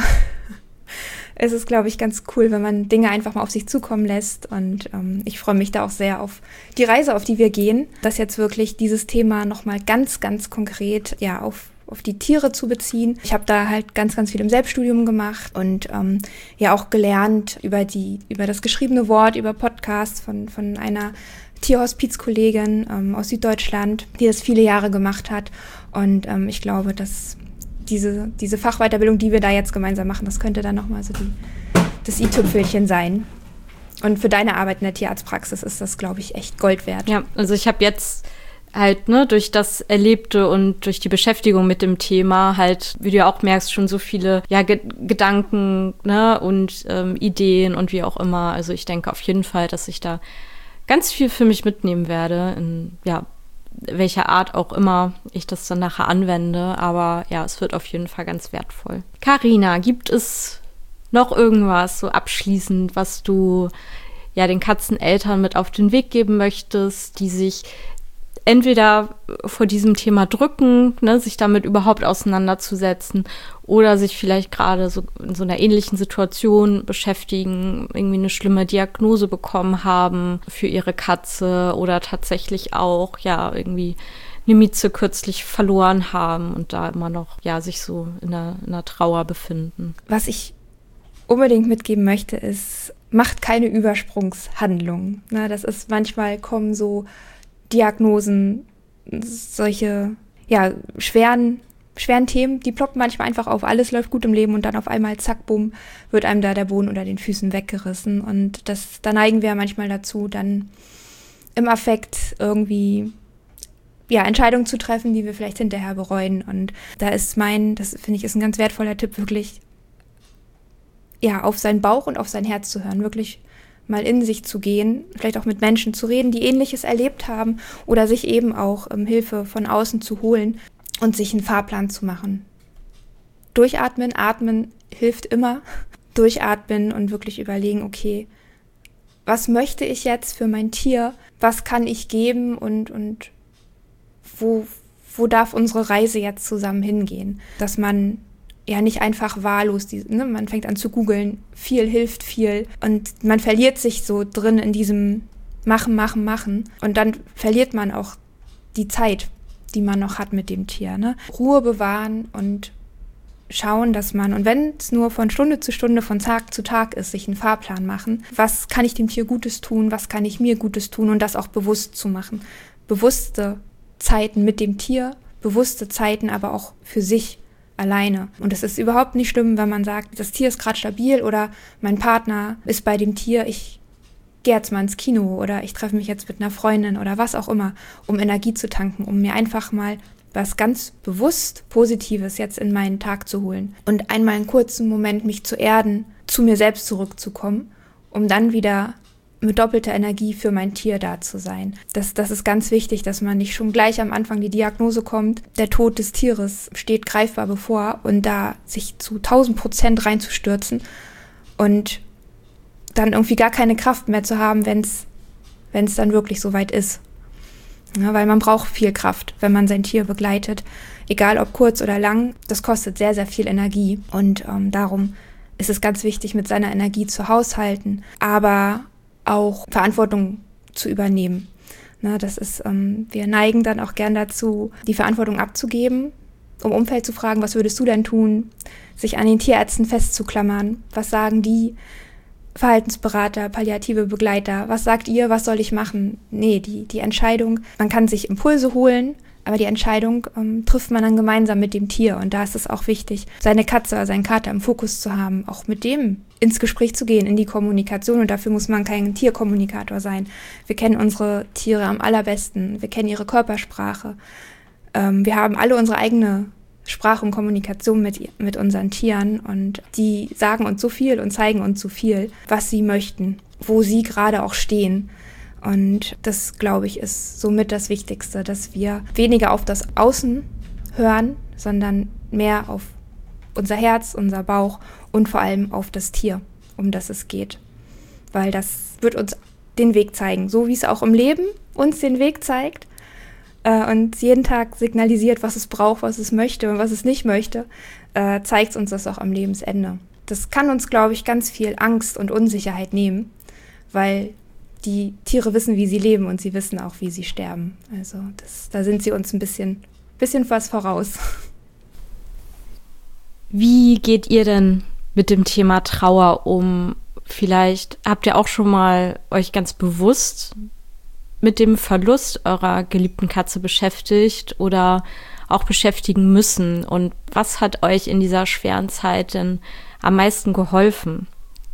es ist, glaube ich, ganz cool, wenn man Dinge einfach mal auf sich zukommen lässt. Und ähm, ich freue mich da auch sehr auf die Reise, auf die wir gehen. Das jetzt wirklich dieses Thema nochmal ganz, ganz konkret ja auf, auf die Tiere zu beziehen. Ich habe da halt ganz, ganz viel im Selbststudium gemacht und ähm, ja auch gelernt über die, über das geschriebene Wort, über Podcasts von, von einer Tierhospizkollegin ähm, aus Süddeutschland, die das viele Jahre gemacht hat. Und ähm, ich glaube, dass diese, diese Fachweiterbildung, die wir da jetzt gemeinsam machen, das könnte dann nochmal so die, das i-Tüpfelchen sein. Und für deine Arbeit in der Tierarztpraxis ist das, glaube ich, echt Gold wert. Ja, also ich habe jetzt halt, ne, durch das Erlebte und durch die Beschäftigung mit dem Thema halt, wie du ja auch merkst, schon so viele ja, Ge- Gedanken, ne, und ähm, Ideen und wie auch immer. Also ich denke auf jeden Fall, dass ich da ganz viel für mich mitnehmen werde, in ja, welcher Art auch immer ich das dann nachher anwende. Aber ja, es wird auf jeden Fall ganz wertvoll. Carina, gibt es noch irgendwas so abschließend, was du ja den Katzeneltern mit auf den Weg geben möchtest, die sich entweder vor diesem Thema drücken, ne, sich damit überhaupt auseinanderzusetzen oder sich vielleicht gerade so in so einer ähnlichen Situation beschäftigen, irgendwie eine schlimme Diagnose bekommen haben für ihre Katze oder tatsächlich auch, ja, irgendwie eine Mieze kürzlich verloren haben und da immer noch, ja, sich so in einer, in einer Trauer befinden. Was ich unbedingt mitgeben möchte, ist, macht keine Übersprungshandlungen. Ne, das ist manchmal kommen so Diagnosen, solche ja schweren schweren Themen, die ploppen manchmal einfach auf, alles läuft gut im Leben und dann auf einmal zack, bumm, wird einem da der Boden unter den Füßen weggerissen und das, da neigen wir manchmal dazu, dann im Affekt irgendwie ja Entscheidungen zu treffen, die wir vielleicht hinterher bereuen und da ist mein, das finde ich ist ein ganz wertvoller Tipp, wirklich ja auf seinen Bauch und auf sein Herz zu hören, wirklich mal in sich zu gehen, vielleicht auch mit Menschen zu reden, die Ähnliches erlebt haben oder sich eben auch ähm, Hilfe von außen zu holen und sich einen Fahrplan zu machen. Durchatmen, atmen hilft immer. Durchatmen und wirklich überlegen, okay, was möchte ich jetzt für mein Tier? Was kann ich geben und, und wo, wo darf unsere Reise jetzt zusammen hingehen? Dass man ja nicht einfach wahllos, die, ne, man fängt an zu googeln, viel hilft viel und man verliert sich so drin in diesem Machen, Machen, Machen und dann verliert man auch die Zeit, die man noch hat mit dem Tier. Ne? Ruhe bewahren und schauen, dass man, und wenn es nur von Stunde zu Stunde, von Tag zu Tag ist, sich einen Fahrplan machen, was kann ich dem Tier Gutes tun, was kann ich mir Gutes tun und das auch bewusst zu machen. Bewusste Zeiten mit dem Tier, bewusste Zeiten aber auch für sich alleine. Und es ist überhaupt nicht schlimm, wenn man sagt, das Tier ist gerade stabil oder mein Partner ist bei dem Tier, ich gehe jetzt mal ins Kino oder ich treffe mich jetzt mit einer Freundin oder was auch immer, um Energie zu tanken, um mir einfach mal was ganz bewusst Positives jetzt in meinen Tag zu holen und einmal einen kurzen Moment mich zu erden, zu mir selbst zurückzukommen, um dann wieder mit doppelter Energie für mein Tier da zu sein. Das, das ist ganz wichtig, dass man nicht schon gleich am Anfang die Diagnose kommt, der Tod des Tieres steht greifbar bevor und da sich zu tausend Prozent reinzustürzen und dann irgendwie gar keine Kraft mehr zu haben, wenn es wenn es dann wirklich soweit ist. Ja, weil man braucht viel Kraft, wenn man sein Tier begleitet, egal ob kurz oder lang, das kostet sehr, sehr viel Energie und ähm, darum ist es ganz wichtig, mit seiner Energie zu haushalten, aber auch Verantwortung zu übernehmen. Na, das ist, ähm, wir neigen dann auch gern dazu, die Verantwortung abzugeben, um Umfeld zu fragen, was würdest du denn tun, sich an den Tierärzten festzuklammern, was sagen die Verhaltensberater, palliative Begleiter, was sagt ihr, was soll ich machen? Nee, die, die Entscheidung, man kann sich Impulse holen, Aber die Entscheidung ähm, trifft man dann gemeinsam mit dem Tier. Und da ist es auch wichtig, seine Katze oder seinen Kater im Fokus zu haben, auch mit dem ins Gespräch zu gehen, in die Kommunikation. Und dafür muss man kein Tierkommunikator sein. Wir kennen unsere Tiere am allerbesten. Wir kennen ihre Körpersprache. Ähm, wir haben alle unsere eigene Sprache und Kommunikation mit, mit unseren Tieren. Und die sagen uns so viel und zeigen uns so viel, was sie möchten, wo sie gerade auch stehen. Und das, glaube ich, ist somit das Wichtigste, dass wir weniger auf das Außen hören, sondern mehr auf unser Herz, unser Bauch und vor allem auf das Tier, um das es geht. Weil das wird uns den Weg zeigen, so wie es auch im Leben uns den Weg zeigt äh, und jeden Tag signalisiert, was es braucht, was es möchte und was es nicht möchte, äh, zeigt es uns das auch am Lebensende. Das kann uns, glaube ich, ganz viel Angst und Unsicherheit nehmen, weil die Tiere wissen, wie sie leben und sie wissen auch, wie sie sterben. Also das, da sind sie uns ein bisschen, bisschen was voraus. Wie geht ihr denn mit dem Thema Trauer um? Vielleicht habt ihr auch schon mal euch ganz bewusst mit dem Verlust eurer geliebten Katze beschäftigt oder auch beschäftigen müssen. Und was hat euch in dieser schweren Zeit denn am meisten geholfen?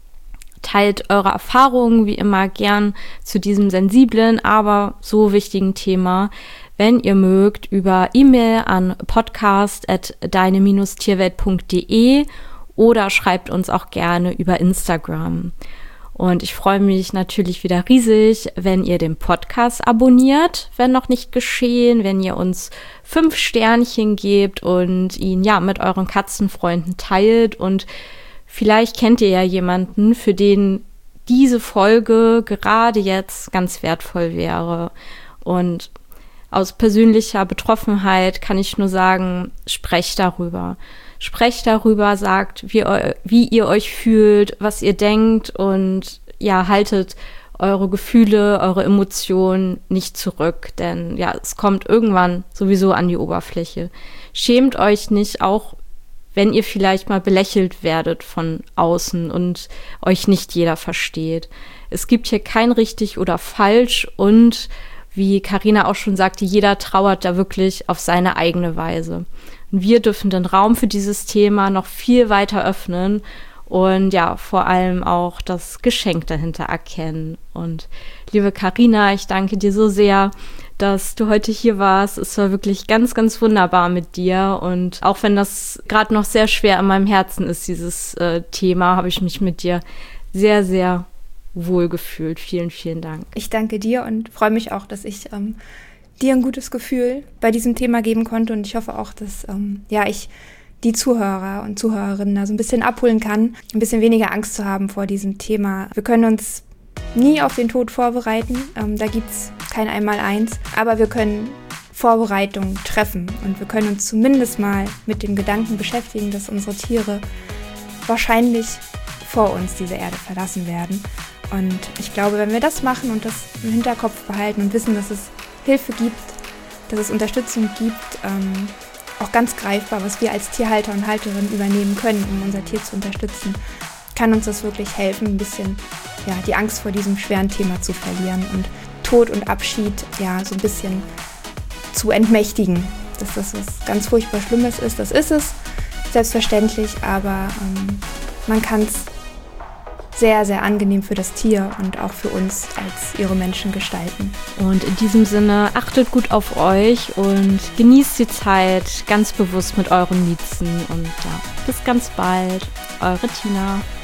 Teilt eure Erfahrungen wie immer gern zu diesem sensiblen, aber so wichtigen Thema, wenn ihr mögt, über E-Mail an podcast at deine Bindestrich tierwelt punkt de oder schreibt uns auch gerne über Instagram. Und ich freue mich natürlich wieder riesig, wenn ihr den Podcast abonniert, wenn noch nicht geschehen, wenn ihr uns fünf Sternchen gebt und ihn ja mit euren Katzenfreunden teilt. Und vielleicht kennt ihr ja jemanden, für den diese Folge gerade jetzt ganz wertvoll wäre. Und aus persönlicher Betroffenheit kann ich nur sagen, sprecht darüber. Sprecht darüber, sagt, wie, wie ihr euch fühlt, was ihr denkt und ja, haltet eure Gefühle, eure Emotionen nicht zurück, denn ja, es kommt irgendwann sowieso an die Oberfläche. Schämt euch nicht, auch wenn ihr vielleicht mal belächelt werdet von außen und euch nicht jeder versteht. Es gibt hier kein richtig oder falsch und wie Carina auch schon sagte, jeder trauert da wirklich auf seine eigene Weise. Und wir dürfen den Raum für dieses Thema noch viel weiter öffnen und ja, vor allem auch das Geschenk dahinter erkennen. Und liebe Carina, ich danke dir so sehr, dass du heute hier warst. Es war wirklich ganz, ganz wunderbar mit dir. Und auch wenn das gerade noch sehr schwer in meinem Herzen ist, dieses äh, Thema, habe ich mich mit dir sehr, sehr wohlgefühlt. Vielen, vielen Dank. Ich danke dir und freue mich auch, dass ich ähm, dir ein gutes Gefühl bei diesem Thema geben konnte. Und ich hoffe auch, dass ähm, ja ich die Zuhörer und Zuhörerinnen da so ein bisschen abholen kann, ein bisschen weniger Angst zu haben vor diesem Thema. Wir können uns nie auf den Tod vorbereiten, ähm, da gibt es kein Einmaleins, aber wir können Vorbereitungen treffen und wir können uns zumindest mal mit dem Gedanken beschäftigen, dass unsere Tiere wahrscheinlich vor uns diese Erde verlassen werden. Und ich glaube, wenn wir das machen und das im Hinterkopf behalten und wissen, dass es Hilfe gibt, dass es Unterstützung gibt, ähm, auch ganz greifbar, was wir als Tierhalter und Halterin übernehmen können, um unser Tier zu unterstützen, kann uns das wirklich helfen, ein bisschen ja, die Angst vor diesem schweren Thema zu verlieren und Tod und Abschied ja so ein bisschen zu entmächtigen. Dass das was ganz furchtbar Schlimmes ist, das ist es, selbstverständlich, aber ähm, man kann es sehr, sehr angenehm für das Tier und auch für uns als ihre Menschen gestalten. Und in diesem Sinne, achtet gut auf euch und genießt die Zeit ganz bewusst mit euren Liebsten. Und ja, bis ganz bald. Eure Tina.